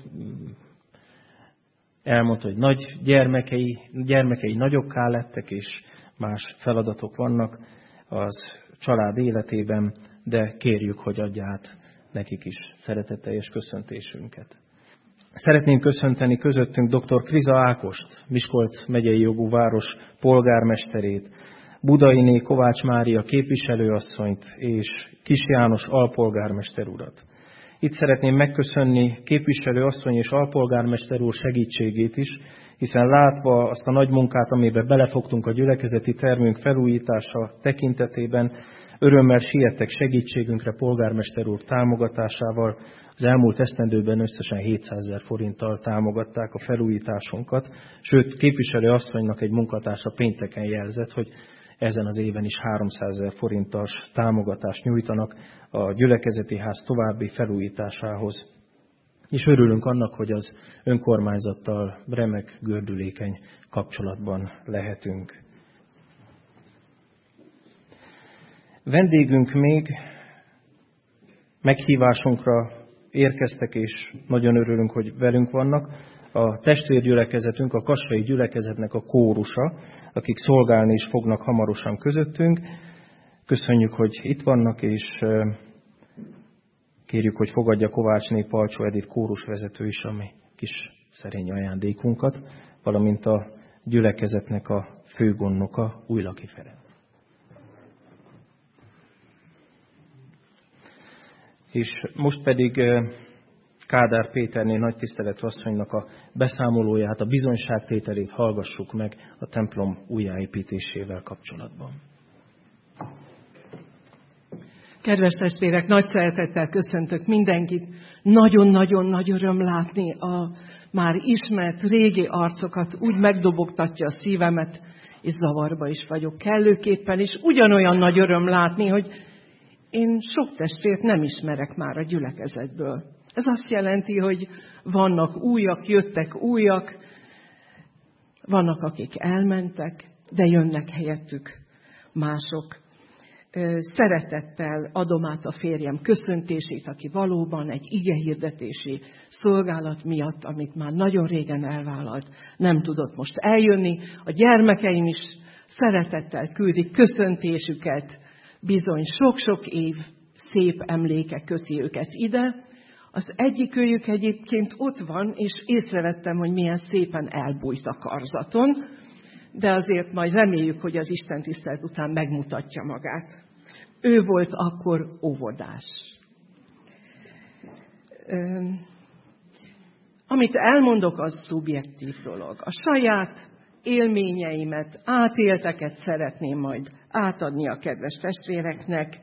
Elmondta, hogy nagy gyermekei, gyermekei nagyokká lettek, és más feladatok vannak az család életében, de kérjük, hogy adja át nekik is szeretetteljes köszöntésünket. Szeretném köszönteni közöttünk dr. Kriza Ákost, Miskolc megyei jogú város polgármesterét, Budainé Kovács Mária képviselőasszonyt és Kis János alpolgármester urat. Itt szeretném megköszönni képviselőasszony és alpolgármester úr segítségét is, hiszen látva azt a nagy munkát, amiben belefogtunk a gyülekezeti termünk felújítása tekintetében, örömmel siettek segítségünkre polgármester úr támogatásával. Az elmúlt esztendőben összesen hétszázezer forinttal támogatták a felújításunkat, sőt képviselőasszonynak egy munkatársa pénteken jelzett, hogy ezen az éven is háromszázezer forintos támogatást nyújtanak a gyülekezeti ház további felújításához. És örülünk annak, hogy az önkormányzattal remek, gördülékeny kapcsolatban lehetünk. Vendégünk még meghívásunkra érkeztek, és nagyon örülünk, hogy velünk vannak. A testvérgyülekezetünk, a kassai gyülekezetnek a kórusa, akik szolgálni is fognak hamarosan közöttünk. Köszönjük, hogy itt vannak, és kérjük, hogy fogadja Kovácsné Palcsó Edith kórusvezető is a mi kis szerény ajándékunkat, valamint a gyülekezetnek a főgondnoka Újlaki Ferenc. És most pedig Kádár Péterné nagytiszteletű asszonynak a beszámolóját, a bizonyságtételét hallgassuk meg a templom újjáépítésével kapcsolatban. Kedves testvérek, nagy szeretettel köszöntök mindenkit. Nagyon-nagyon nagy öröm látni a már ismert régi arcokat, úgy megdobogtatja a szívemet, és zavarba is vagyok kellőképpen, és ugyanolyan nagy öröm látni, hogy én sok testvért nem ismerek már a gyülekezetből. Ez azt jelenti, hogy vannak újak, jöttek újak, vannak, akik elmentek, de jönnek helyettük mások. Szeretettel adom át a férjem köszöntését, aki valóban egy igehirdetési szolgálat miatt, amit már nagyon régen elvállalt, nem tudott most eljönni. A gyermekeim is szeretettel küldik köszöntésüket, bizony sok-sok év szép emléke köti őket ide. Az egyikőjük egyébként ott van, és észrevettem, hogy milyen szépen elbújt a karzaton, de azért majd reméljük, hogy az istentisztelet után megmutatja magát. Ő volt akkor óvodás. Amit elmondok, az szubjektív dolog. A saját élményeimet, átélteket szeretném majd átadni a kedves testvéreknek.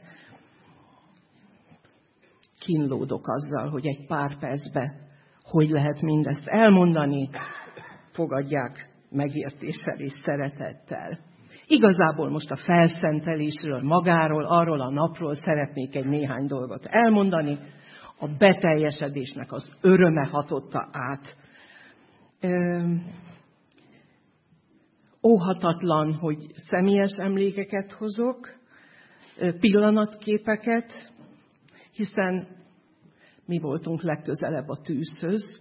Kínlódok azzal, hogy egy pár percbe hogy lehet mindezt elmondani, fogadják megértéssel és szeretettel. Igazából most a felszentelésről, magáról, arról a napról szeretnék egy néhány dolgot elmondani. A beteljesedésnek az öröme hatotta át. Ö, óhatatlan, hogy személyes emlékeket hozok, pillanatképeket, hiszen mi voltunk legközelebb a tűzhöz.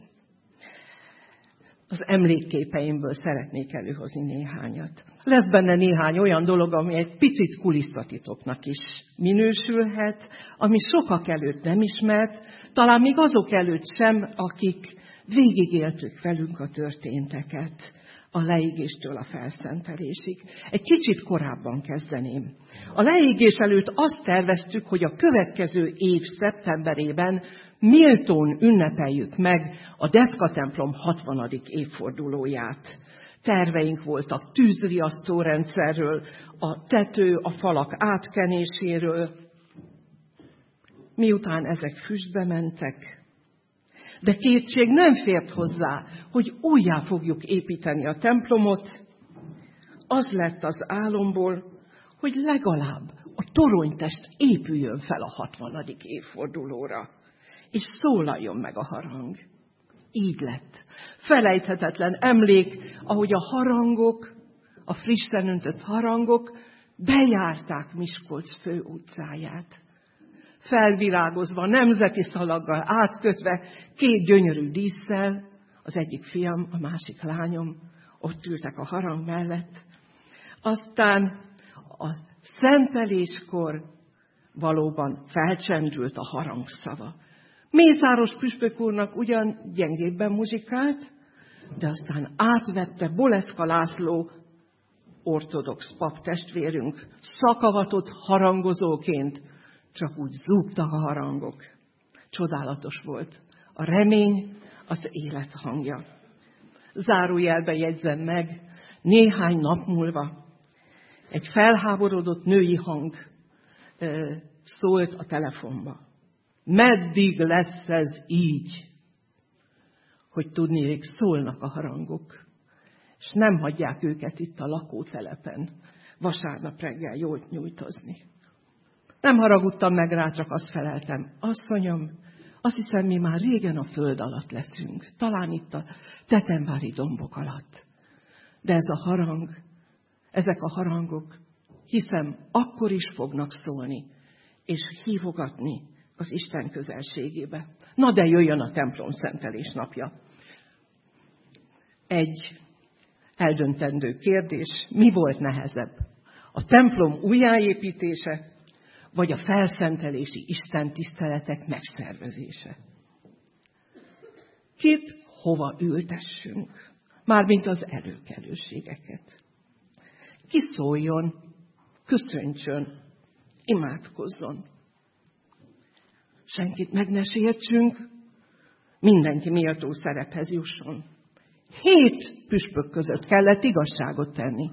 Az emlékképeimből szeretnék előhozni néhányat. Lesz benne néhány olyan dolog, ami egy picit kulisszatitoknak is minősülhet, ami sokak előtt nem ismert, talán még azok előtt sem, akik végigéltük velünk a történteket, a leégéstől a felszentelésig. Egy kicsit korábban kezdeném. A leégés előtt azt terveztük, hogy a következő év szeptemberében méltón ünnepeljük meg a Deszka templom hatvanadik évfordulóját. Terveink voltak tűzriasztó rendszerről, a tető, a falak átkenéséről. Miután ezek füstbe mentek, de kétség nem fért hozzá, hogy újjá fogjuk építeni a templomot, az lett az álomból, hogy legalább a toronytest épüljön fel a hatvanadik évfordulóra, és szólaljon meg a harang. Így lett. Felejthetetlen emlék, ahogy a harangok, a frissen öntött harangok bejárták Miskolc főutcáját. Felvirágozva, nemzeti szalaggal átkötve, két gyönyörű dísszel, az egyik fiam, a másik lányom, ott ültek a harang mellett. Aztán a szenteléskor valóban felcsendült a harangszava. Mészáros püspök úrnak ugyan gyengébben muzsikált, de aztán átvette Boleszka László, ortodox pap testvérünk, szakavatott harangozóként, csak úgy zúgtak a harangok. Csodálatos volt. A remény az élet hangja. Zárójelbe jegyzem meg, néhány nap múlva egy felháborodott női hang ö, szólt a telefonba. Meddig lesz ez így? Hogy tudniék, szólnak a harangok, és nem hagyják őket itt a lakótelepen vasárnap reggel jól nyújtozni. Nem haragudtam meg rá, csak azt feleltem. Asszonyom, azt hiszem, mi már régen a föld alatt leszünk, talán itt a Tetemvári dombok alatt. De ez a harang, ezek a harangok, hiszem, akkor is fognak szólni, és hívogatni az Isten közelségébe. Na de jöjjön a templom szentelés napja. Egy eldöntendő kérdés, mi volt nehezebb? A templom újjáépítése, vagy a felszentelési istentiszteletek megszervezése? Kit hova ültessünk? Mármint az előkelőségeket. Ki szóljon, köszöntsön, imádkozzon. Senkit meg ne sértsünk, mindenki méltó szerephez jusson. Hét püspök között kellett igazságot tenni.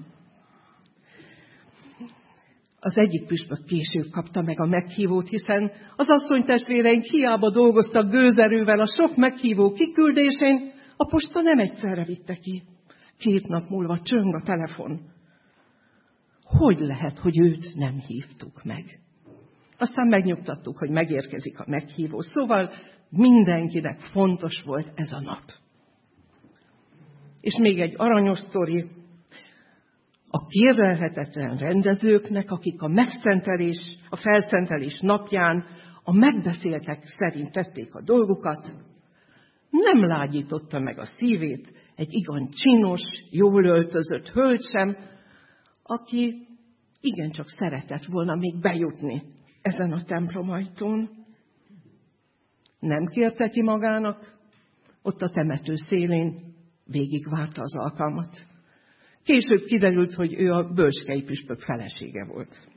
Az egyik püspök később kapta meg a meghívót, hiszen az asszonytestvéreink hiába dolgoztak gőzerővel a sok meghívó kiküldésén, a posta nem egyszerre vitte ki. Két nap múlva csöng a telefon. Hogy lehet, hogy őt nem hívtuk meg? Aztán megnyugtattuk, hogy megérkezik a meghívó. Szóval mindenkinek fontos volt ez a nap. És még egy aranyos sztori. A kérlelhetetlen rendezőknek, akik a megszentelés, a felszentelés napján a megbeszéltek szerint tették a dolgukat, nem lágyította meg a szívét egy igen csinos, jól öltözött hölgy sem, aki igencsak szeretett volna még bejutni ezen a templomajtón. Nem kérte ki magának, ott a temető szélén végigvárta az alkalmat. Később kiderült, hogy ő a bölcskei püspök felesége volt.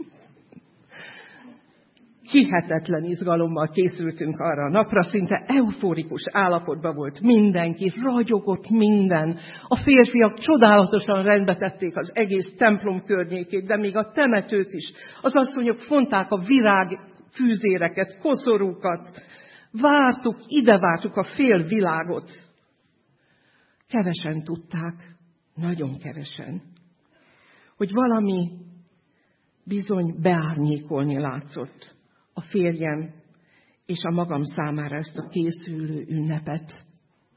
Hihetetlen izgalommal készültünk arra a napra, szinte euforikus állapotban volt mindenki, ragyogott minden. A férfiak csodálatosan rendbe tették az egész templom környékét, de még a temetőt is. Az asszonyok fonták a virágfűzéreket, koszorúkat. Vártuk, ide vártuk a fél világot. Kevesen tudták, nagyon kevesen, hogy valami bizony beárnyékolni látszott a férjem és a magam számára ezt a készülő ünnepet.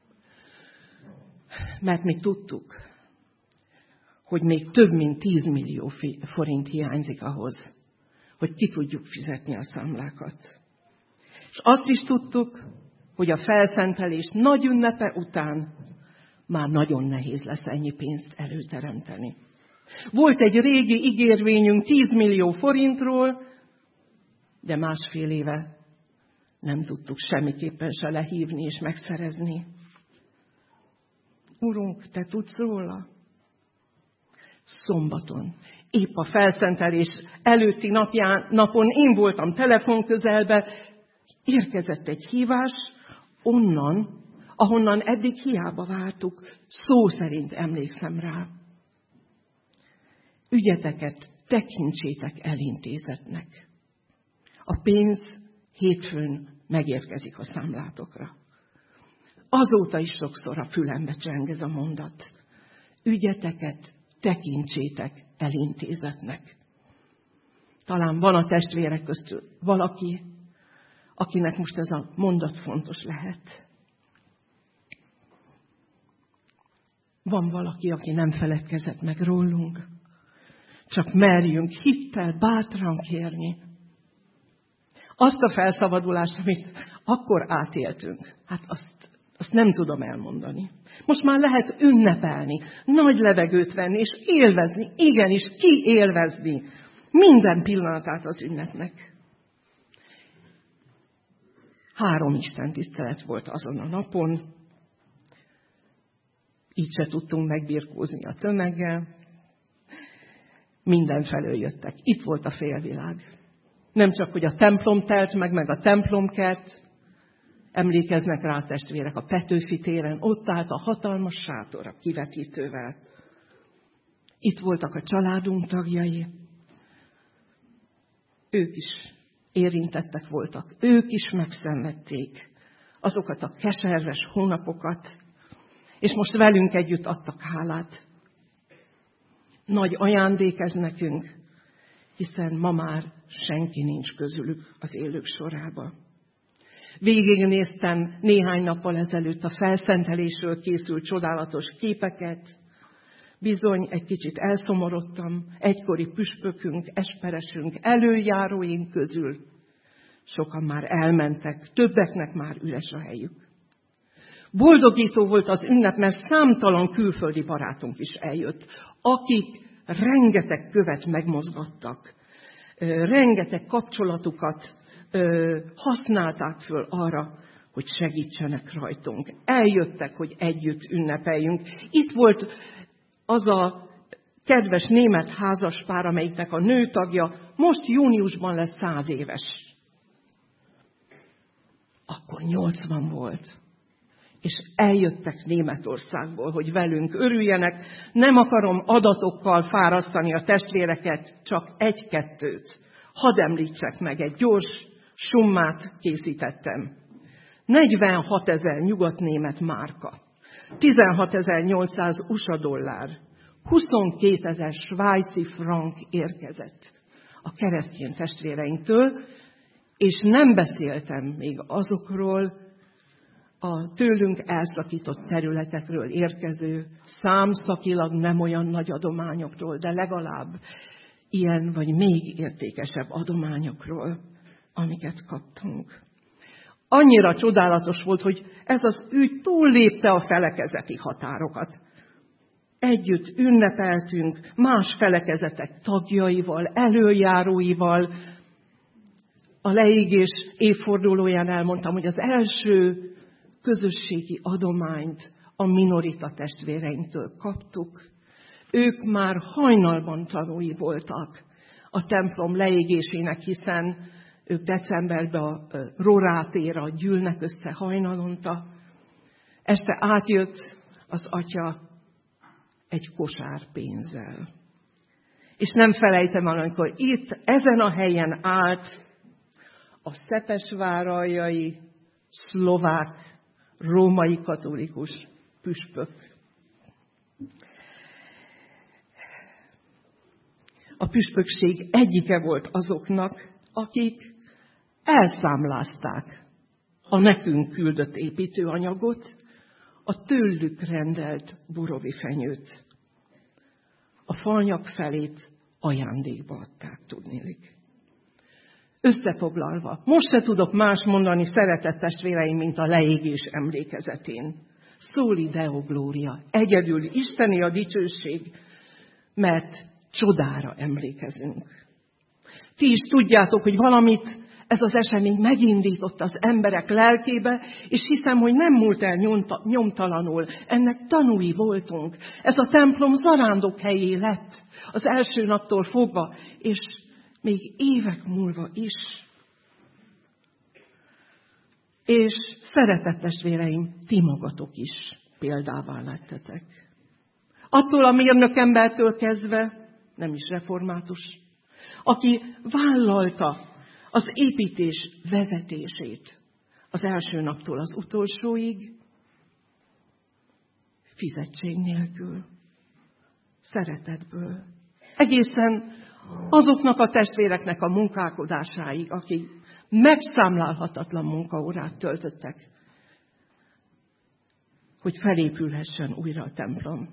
Mert mi tudtuk, hogy még több mint tíz millió forint hiányzik ahhoz, hogy ki tudjuk fizetni a számlákat. És azt is tudtuk, hogy a felszentelés nagy ünnepe után már nagyon nehéz lesz ennyi pénzt előteremteni. Volt egy régi ígérvényünk tíz millió forintról, de másfél éve nem tudtuk semmiképpen se lehívni és megszerezni. Urunk, te tudsz róla? Szombaton, épp a felszentelés előtti napján, napon én voltam telefonközelbe, érkezett egy hívás onnan, ahonnan eddig hiába vártuk, szó szerint emlékszem rá. Ügyeteket tekintsétek elintézetnek. A pénz hétfőn megérkezik a számlátokra. Azóta is sokszor a fülembe cseng ez a mondat. Ügyeteket tekintsétek elintézetnek. Talán van a testvérek köztül valaki, akinek most ez a mondat fontos lehet. Van valaki, aki nem feledkezett meg rólunk. Csak merjünk hittel bátran kérni. Azt a felszabadulást, amit akkor átéltünk, hát azt, azt nem tudom elmondani. Most már lehet ünnepelni, nagy levegőt venni, és élvezni, igenis kiélvezni minden pillanatát az ünnepnek. Három istentisztelet volt azon a napon, így se tudtunk megbirkózni a tömeggel. Mindenfelől jöttek. Itt volt a félvilág. Nem csak, hogy a templom telt meg, meg a templomkert, emlékeznek rá a testvérek a Petőfi téren, ott állt a hatalmas sátor a kivetítővel. Itt voltak a családunk tagjai. Ők is érintettek voltak. Ők is megszenvedték azokat a keserves hónapokat, és most velünk együtt adtak hálát. Nagy ajándék ez nekünk, hiszen ma már senki nincs közülük az élők sorába. Végignéztem néhány nappal ezelőtt a felszentelésről készült csodálatos képeket. Bizony egy kicsit elszomorodtam, egykori püspökünk, esperesünk, előjáróink közül. Sokan már elmentek, többeknek már üres a helyük. Boldogító volt az ünnep, mert számtalan külföldi barátunk is eljött, akik rengeteg követ megmozgattak, rengeteg kapcsolatukat használták föl arra, hogy segítsenek rajtunk. Eljöttek, hogy együtt ünnepeljünk. Itt volt az a kedves német házaspár, amelyiknek a nőtagja most júniusban lesz száz éves. Akkor nyolcvan volt. És eljöttek Németországból, hogy velünk örüljenek. Nem akarom adatokkal fárasztani a testvéreket, csak egy-kettőt. Hadd említsek meg, egy gyors summát készítettem. negyvenhatezer nyugatnémet márka, tizenhatezer-nyolcszáz u es á dollár, huszonkétezer svájci frank érkezett a keresztény testvéreinktől, és nem beszéltem még azokról a tőlünk elszakított területekről érkező, számszakilag nem olyan nagy adományokról, de legalább ilyen vagy még értékesebb adományokról, amiket kaptunk. Annyira csodálatos volt, hogy ez az ügy túllépte a felekezeti határokat. együtt ünnepeltünk más felekezetek tagjaival, elöljáróival. A leégés évfordulóján elmondtam, hogy az első közösségi adományt a minorita testvéreinktől kaptuk. Ők már hajnalban tanúi voltak a templom leégésének, hiszen ők decemberben a Rorátéra gyűlnek össze hajnalonta. Este átjött az atya egy kosár pénzzel. És nem felejtem el, amikor itt, ezen a helyen állt a szepesváraljai szlovák, római katolikus püspök. A püspökség egyike volt azoknak, akik elszámlázták a nekünk küldött építőanyagot, a tőlük rendelt borovifenyőt. A falnyak felét ajándékba adták, tudnélik. Összefoglalva, most se tudok más mondani, szeretett testvéreim, mint a leégés emlékezetén. Soli Deo Gloria, egyedül Isteni a dicsőség, mert csodára emlékezünk. Ti is tudjátok, hogy valamit ez az esemény megindított az emberek lelkébe, és hiszem, hogy nem múlt el nyomtalanul. Ennek tanúi voltunk. Ez a templom zarándok helyé lett az első naptól fogva, és még évek múlva is. És szeretett testvéreim, ti magatok is példává lettetek. Attól a mérnökembertől kezdve, nem is református, aki vállalta az építés vezetését az első naptól az utolsóig, fizetség nélkül, szeretetből. Egészen azoknak a testvéreknek a munkálkodásáig, akik megszámlálhatatlan munkaórát töltöttek, hogy felépülhessen újra a templom.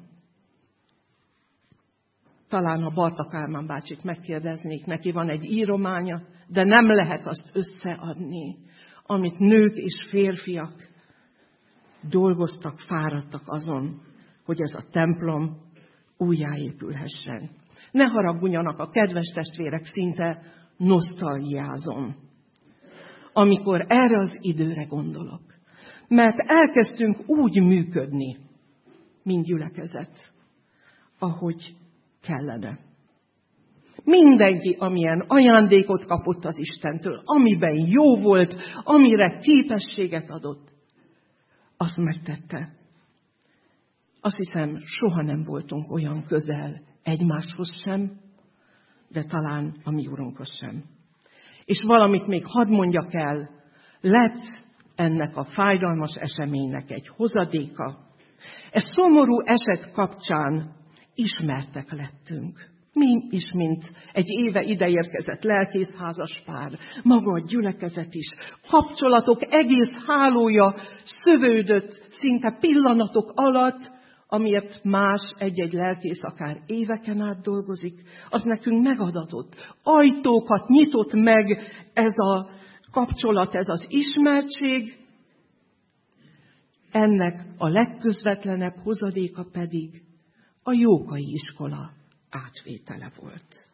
Talán a Barta Kálmán bácsit megkérdeznék, neki van egy írománya, de nem lehet azt összeadni, amit nők és férfiak dolgoztak, fáradtak azon, hogy ez a templom újjáépülhessen. Ne haragudjanak a kedves testvérek, szinte nosztalgiázom, amikor erre az időre gondolok. Mert elkezdtünk úgy működni, mint gyülekezet, ahogy kellene. Mindenki, amilyen ajándékot kapott az Istentől, amiben jó volt, amire képességet adott, azt megtette. Azt hiszem, soha nem voltunk olyan közel egymáshoz sem, de talán a mi Urunkhoz sem. És valamit még hadd mondjak el, lett ennek a fájdalmas eseménynek egy hozadéka. E szomorú eset kapcsán ismertek lettünk. Mi is, mint egy éve ideérkezett lelkészházas pár, maga a gyülekezet is. Kapcsolatok egész hálója szövődött szinte pillanatok alatt, amiért más egy-egy lelkész akár éveken át dolgozik, az nekünk megadatott. Ajtókat nyitott meg ez a kapcsolat, ez az ismertség. Ennek a legközvetlenebb hozadéka pedig a Jókai iskola átvétele volt.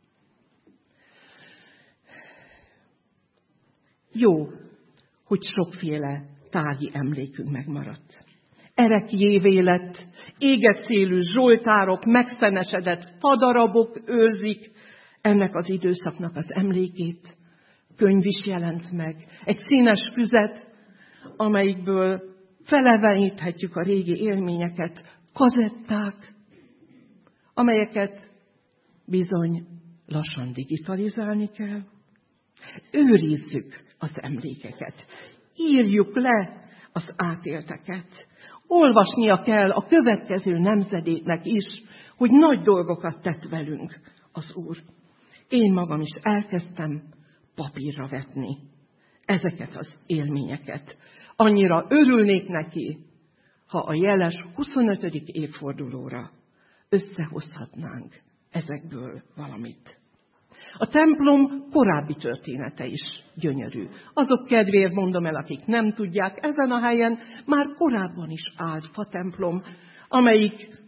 Jó, hogy sokféle tárgyi emlékünk megmaradt. Erekjévé lett, éget szélű zsoltárok, megszenesedett fadarabok őrzik ennek az időszaknak az emlékét. Könyv is jelent meg, egy színes füzet, amelyikből feleveníthetjük a régi élményeket, kazetták, amelyeket bizony lassan digitalizálni kell. Őrizzük az emlékeket, írjuk le az átélteket. Olvasnia kell a következő nemzedéknek is, hogy nagy dolgokat tett velünk az Úr. Én magam is elkezdtem papírra vetni ezeket az élményeket. Annyira örülnék neki, ha a jeles huszonötödik évfordulóra összehozhatnánk ezekből valamit. A templom korábbi története is gyönyörű. Azok kedvéért mondom el, akik nem tudják, ezen a helyen már korábban is állt fatemplom, amelyik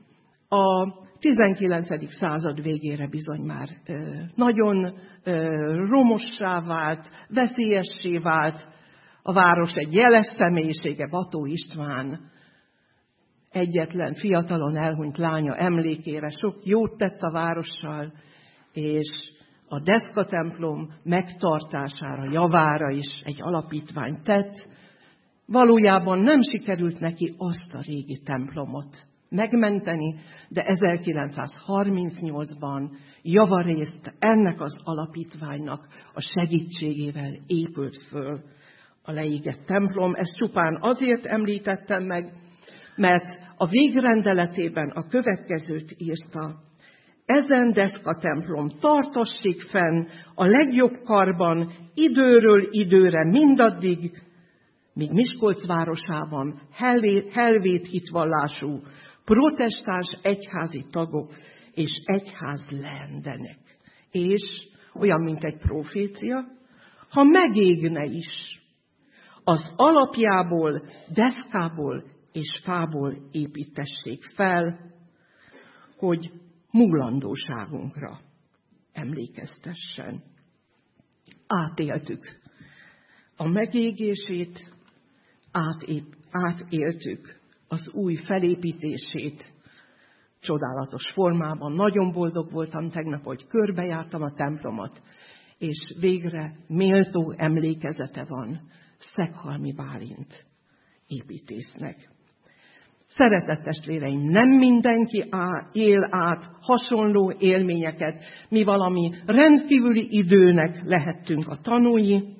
A tizenkilencedik század végére bizony már nagyon romossá vált, veszélyessé vált a város egy jeles személyisége, Bató István, egyetlen fiatalon elhunyt lánya emlékére sok jót tett a várossal, és a Deszka templom megtartására, javára is egy alapítványt tett. Valójában nem sikerült neki azt a régi templomot megmenteni, de ezerkilencszázharmincnyolcban javarészt ennek az alapítványnak a segítségével épült föl a leégett templom. Ezt csupán azért említettem meg, mert a végrendeletében a következőt írta: ezen Deszka templom tartassék fenn a legjobb karban, időről időre mindaddig, míg Miskolc városában helvét hitvallású protestáns egyházi tagok és egyház lehendenek. És olyan, mint egy profécia, ha megégne is, az alapjából, deszkából és fából építessék fel, hogy múlandóságunkra emlékeztessen. Átéltük a megégését, átép, átéltük az új felépítését csodálatos formában. Nagyon boldog voltam tegnap, hogy körbejártam a templomot, és végre méltó emlékezete van Szeghalmi Bálint építésznek. Szeretett testvéreim, nem mindenki á, él át hasonló élményeket. Mi valami rendkívüli időnek lehettünk a tanúi,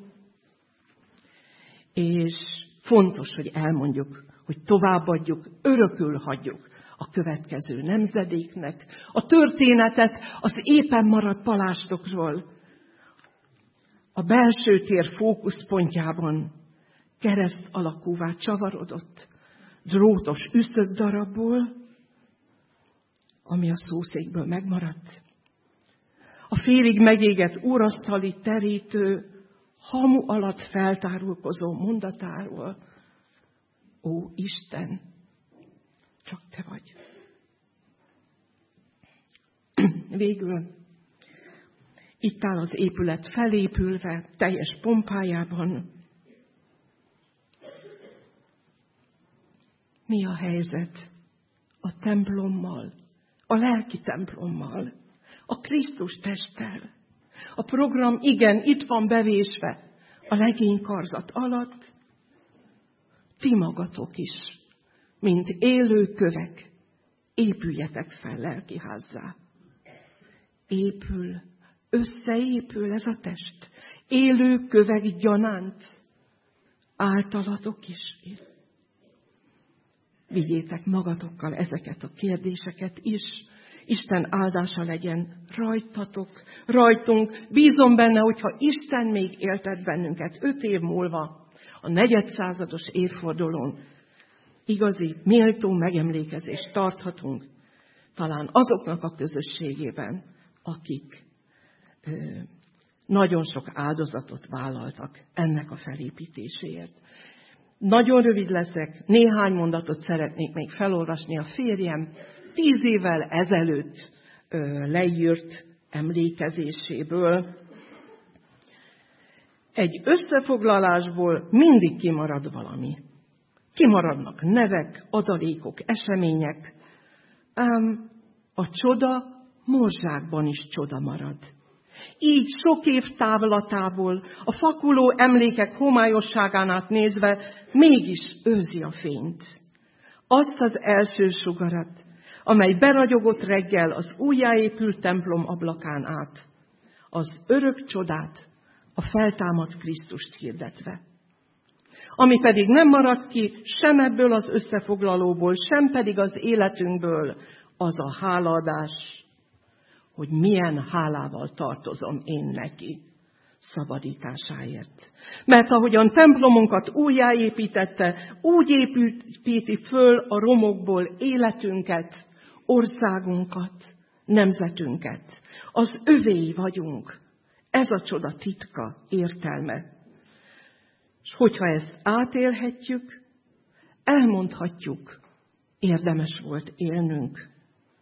és fontos, hogy elmondjuk, hogy továbbadjuk, örökül hagyjuk a következő nemzedéknek a történetet az éppen maradt palástokról. A belső tér fókuszpontjában kereszt alakúvá csavarodott drótos üszök darabból, ami a szószékből megmaradt. A félig megégett úrasztali terítő hamu alatt feltárulkozó mondatáról: ó Isten, csak te vagy. Végül itt áll az épület felépülve, teljes pompájában. Mi a helyzet a templommal, a lelki templommal, a Krisztus testtel? A program igen, itt van bevésve a legénykarzat alatt. Ti magatok is, mint élő kövek, épüljetek fel lelkiházzá. Épül, összeépül ez a test, élő kövek gyanánt, általatok is. Vigyétek magatokkal ezeket a kérdéseket is. Isten áldása legyen rajtatok, rajtunk. Bízom benne, hogyha Isten még éltet bennünket öt év múlva, a negyedszázados évfordulón igazi, méltó megemlékezést tarthatunk, talán azoknak a közösségében, akik ö, nagyon sok áldozatot vállaltak ennek a felépítéséért. Nagyon rövid leszek, néhány mondatot szeretnék még felolvasni a férjem tíz évvel ezelőtt ö, leírt emlékezéséből. Egy összefoglalásból mindig kimarad valami. Kimaradnak nevek, adalékok, események, ám a csoda morzsákban is csoda marad. Így sok év távlatából, a fakuló emlékek homályosságán át nézve mégis őrzi a fényt. Azt az első sugarat, amely beragyogott reggel az újjáépült templom ablakán át, az örök csodát, a feltámadt Krisztust hirdetve. Ami pedig nem maradt ki sem ebből az összefoglalóból, sem pedig az életünkből, az a hálaadás, hogy milyen hálával tartozom én neki szabadításáért. Mert ahogyan templomunkat újjáépítette, úgy építi föl a romokból életünket, országunkat, nemzetünket. Az övéi vagyunk. Ez a csoda titka, értelme. És hogyha ezt átélhetjük, elmondhatjuk, érdemes volt élnünk.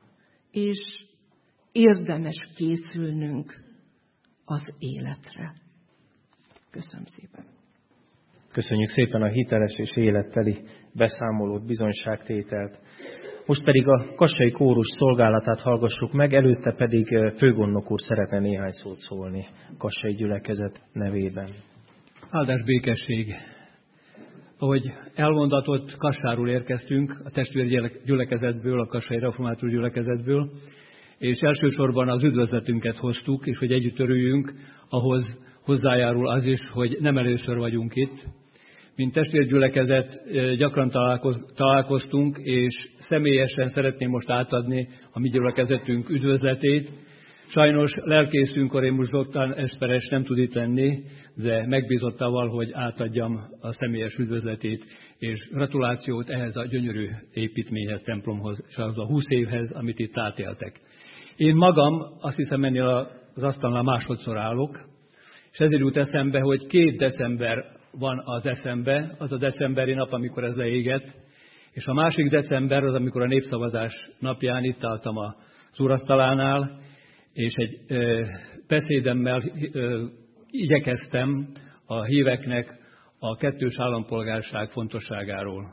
és érdemes készülnünk az életre. Köszönöm szépen. Köszönjük szépen a hiteles és életteli beszámolót, bizonyságtételt. Most pedig a kassai kórus szolgálatát hallgassuk meg, előtte pedig főgondnok úr szeretne néhány szót szólni kassai gyülekezet nevében. Áldás békesség! Ahogy elmondatott, Kassáról érkeztünk, a testvérgyülekezetből, a kassai református gyülekezetből, és elsősorban az üdvözletünket hoztuk, és hogy együtt örüljünk, ahhoz hozzájárul az is, hogy nem először vagyunk itt. Mint testvérgyülekezet gyakran találkoztunk, és személyesen szeretném most átadni a mi gyülekezetünk üdvözletét. Sajnos lelkészünk, Orémus Zoltán Esperes nem tud itt lenni, de megbízott avval, hogy átadjam a személyes üdvözletét, és gratulációt ehhez a gyönyörű építményhez, templomhoz, és az a húsz évhez, amit itt átéltek. Én magam azt hiszem ennél az asztalnál másodszor állok, és ezért jut eszembe, hogy két december van az eszembe, az a decemberi nap, amikor ez leégett, és a másik december az, amikor a népszavazás napján itt álltam az úrasztalánál, és egy ö, beszédemmel ö, igyekeztem a híveknek a kettős állampolgárság fontosságáról,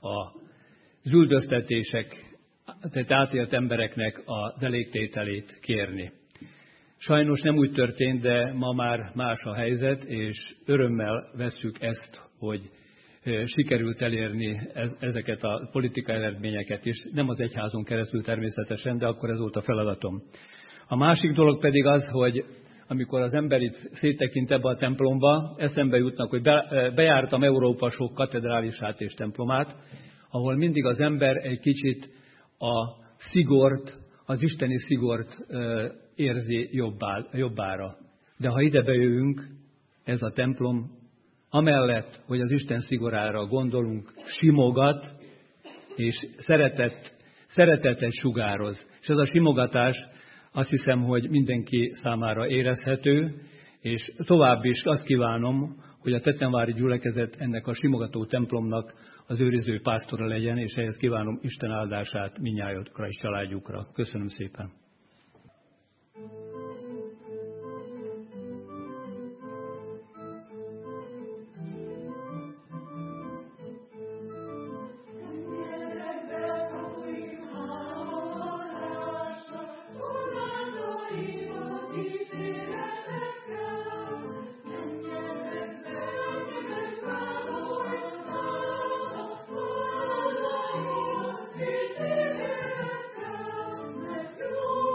az üldöztetések, tehát átélt embereknek az elégtételét kérni. Sajnos nem úgy történt, de ma már más a helyzet, és örömmel vesszük ezt, hogy sikerült elérni ezeket a politikai eredményeket is. Nem az egyházon keresztül természetesen, de akkor ez volt a feladatom. A másik dolog pedig az, hogy amikor az ember itt széttekint ebbe a templomba, eszembe jutnak, hogy be, bejártam Európa sok katedrálisát és templomát, ahol mindig az ember egy kicsit a szigort, az isteni szigort érzi jobbá, jobbára. De ha ide bejövünk, ez a templom, amellett, hogy az Isten szigorára gondolunk, simogat, és szeretet, szeretetet sugároz. És ez a simogatás azt hiszem, hogy mindenki számára érezhető, és tovább is azt kívánom, hogy a tettenvári gyülekezet ennek a simogató templomnak az őriző pásztora legyen, és ehhez kívánom Isten áldását mindnyájukra és családjukra. Köszönöm szépen! Thank you.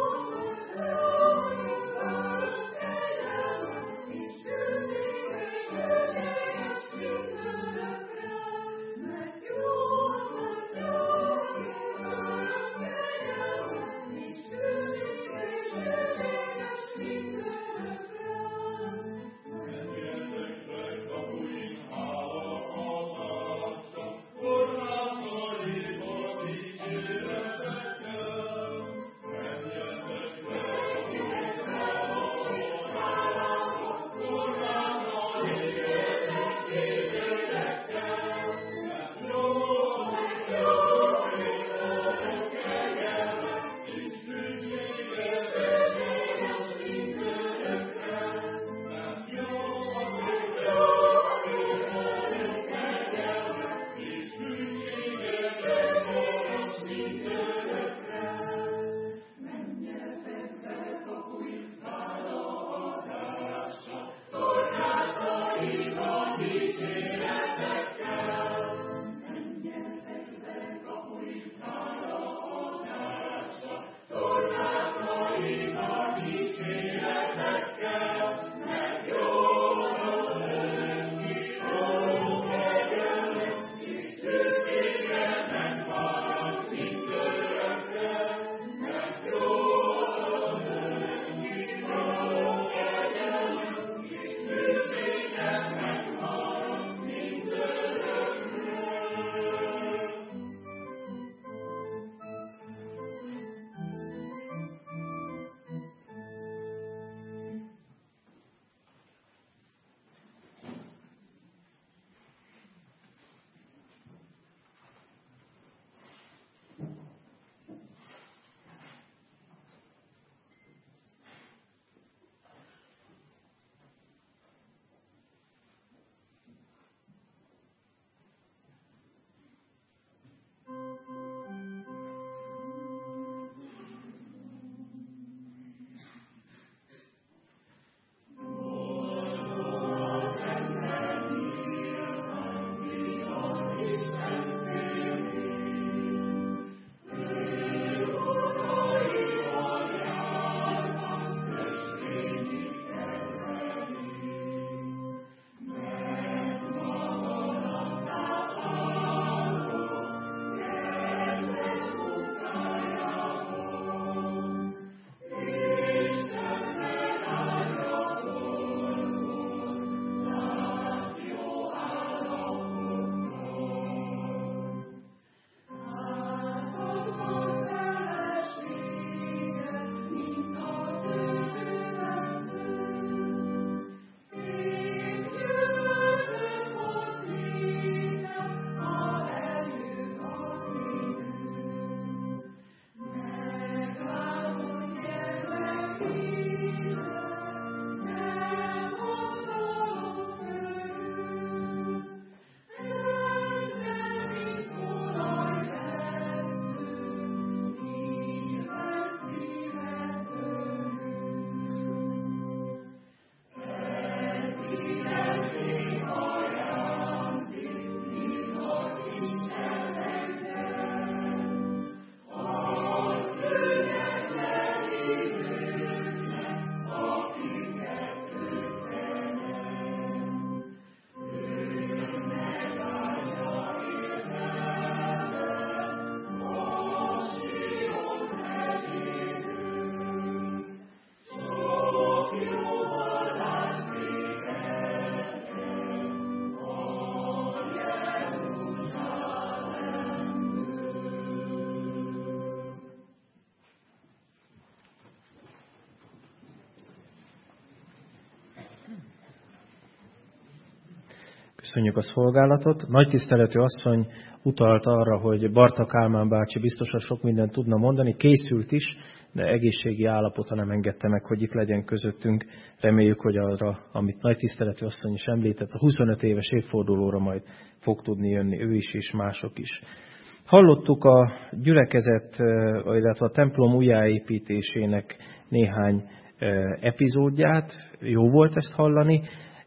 Köszönjük a szolgálatot. Nagy tiszteletű asszony utalt arra, hogy Barta Kálmán bácsi biztosan sok mindent tudna mondani, készült is, de egészségi állapota nem engedte meg, hogy itt legyen közöttünk. Reméljük, hogy arra, amit nagy tiszteletű asszony is említett, a huszonöt éves évfordulóra majd fog tudni jönni ő is és mások is. Hallottuk a gyülekezet, illetve a templom újjáépítésének néhány epizódját, jó volt ezt hallani.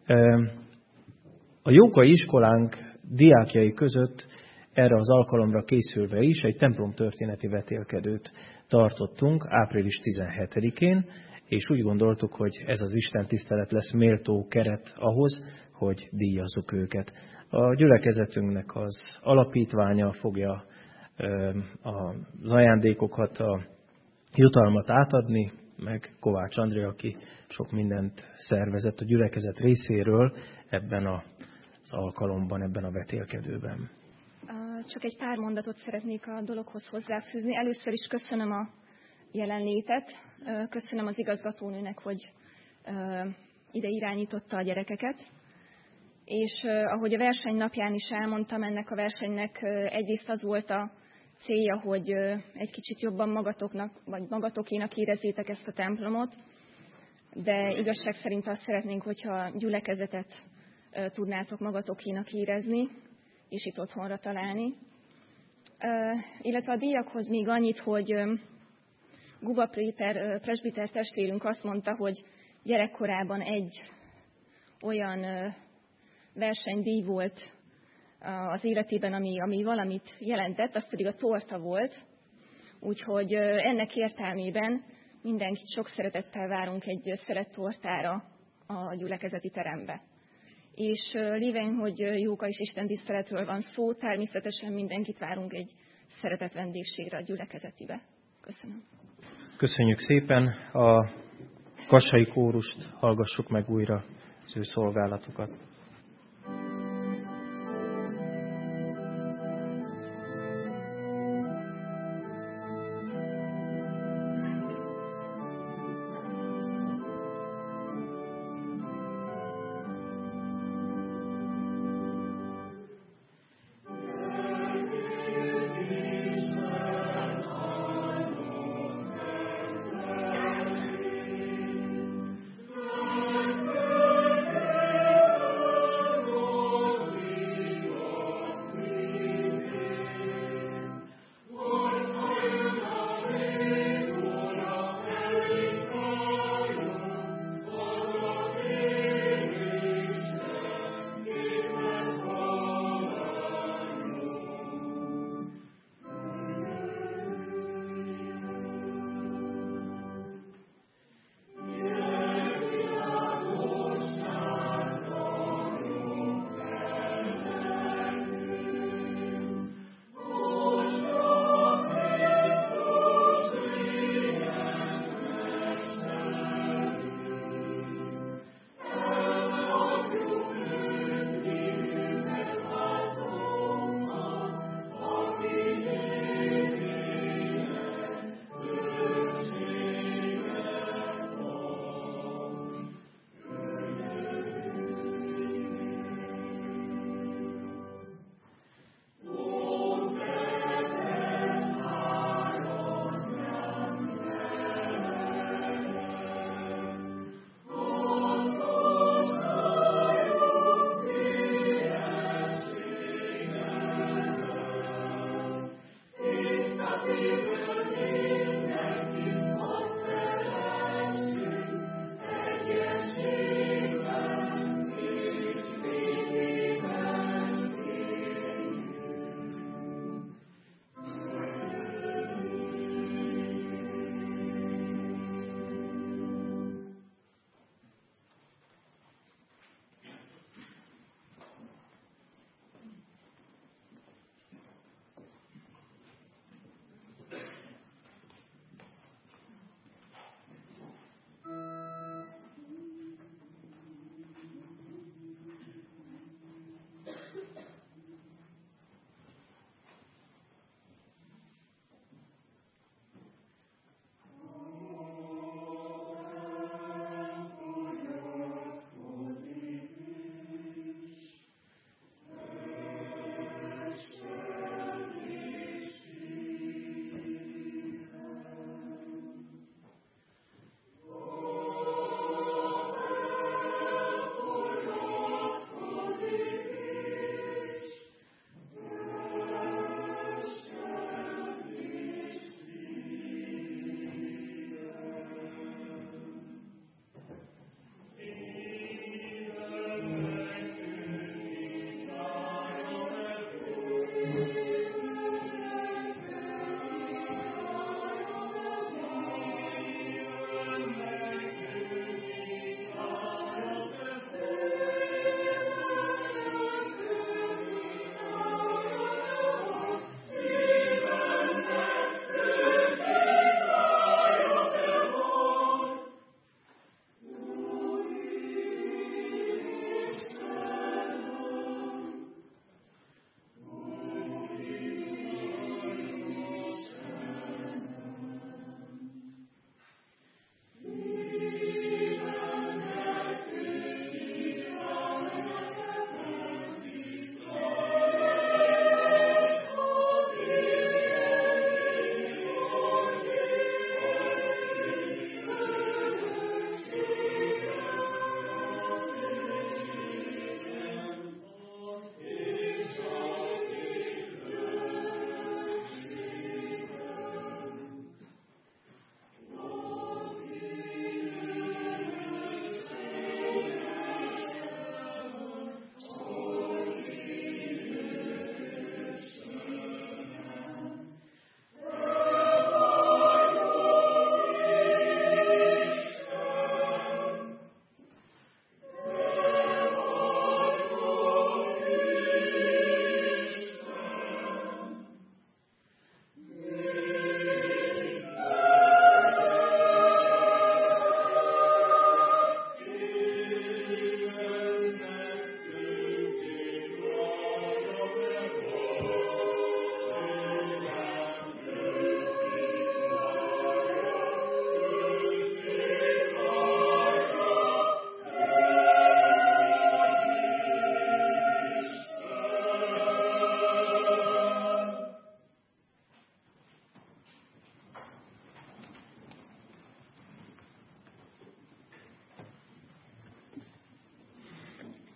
A Jókai iskolánk diákjai között erre az alkalomra készülve is egy templomtörténeti vetélkedőt tartottunk április tizenhetedikén, és úgy gondoltuk, hogy ez az Isten tisztelet lesz méltó keret ahhoz, hogy díjazzuk őket. A gyülekezetünknek az alapítványa fogja az ajándékokat, a jutalmat átadni, meg Kovács Andrea, aki sok mindent szervezett a gyülekezet részéről ebben az alkalomban, ebben a vetélkedőben. Csak egy pár mondatot szeretnék a dologhoz hozzáfűzni. Először is köszönöm a jelenlétet, köszönöm az igazgatónőnek, hogy ide irányította a gyerekeket. És ahogy a verseny napján is elmondtam, ennek a versenynek egyrészt az volt a célja, hogy egy kicsit jobban magatoknak, vagy magatokénak érezzétek ezt a templomot, de igazság szerint azt szeretnénk, hogyha gyülekezetet tudnátok magatokénak érezni, és itt otthonra találni. Illetve a díjakhoz még annyit, hogy Guba Péter, presbiter testvérünk azt mondta, hogy gyerekkorában egy olyan versenydíj volt az életében, ami, ami valamit jelentett, az pedig a torta volt. Úgyhogy ennek értelmében mindenkit sok szeretettel várunk egy szelet tortára a gyülekezeti terembe. És lévén, hogy Jóka és Isten tiszteletről van szó, természetesen mindenkit várunk egy szeretett vendégségre a gyülekezetibe. Köszönöm. Köszönjük szépen. A kassai kórust hallgassuk meg újra, az ő szolgálatukat.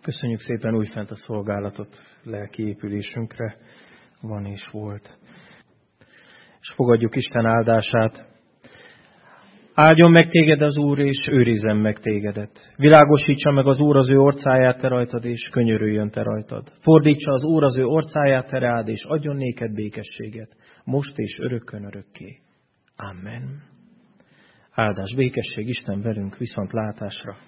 Köszönjük szépen újfent a szolgálatot, lelki épülésünkre van és volt. És fogadjuk Isten áldását. Áldjon meg téged az Úr, és őrizzen meg tégedet. Világosítsa meg az Úr az ő orcáját te rajtad, és könyörüljön te rajtad. Fordítsa az Úr az ő orcáját te rád, és adjon néked békességet, most és örökkön örökké. Amen. Áldás, békesség, Isten velünk, viszontlátásra.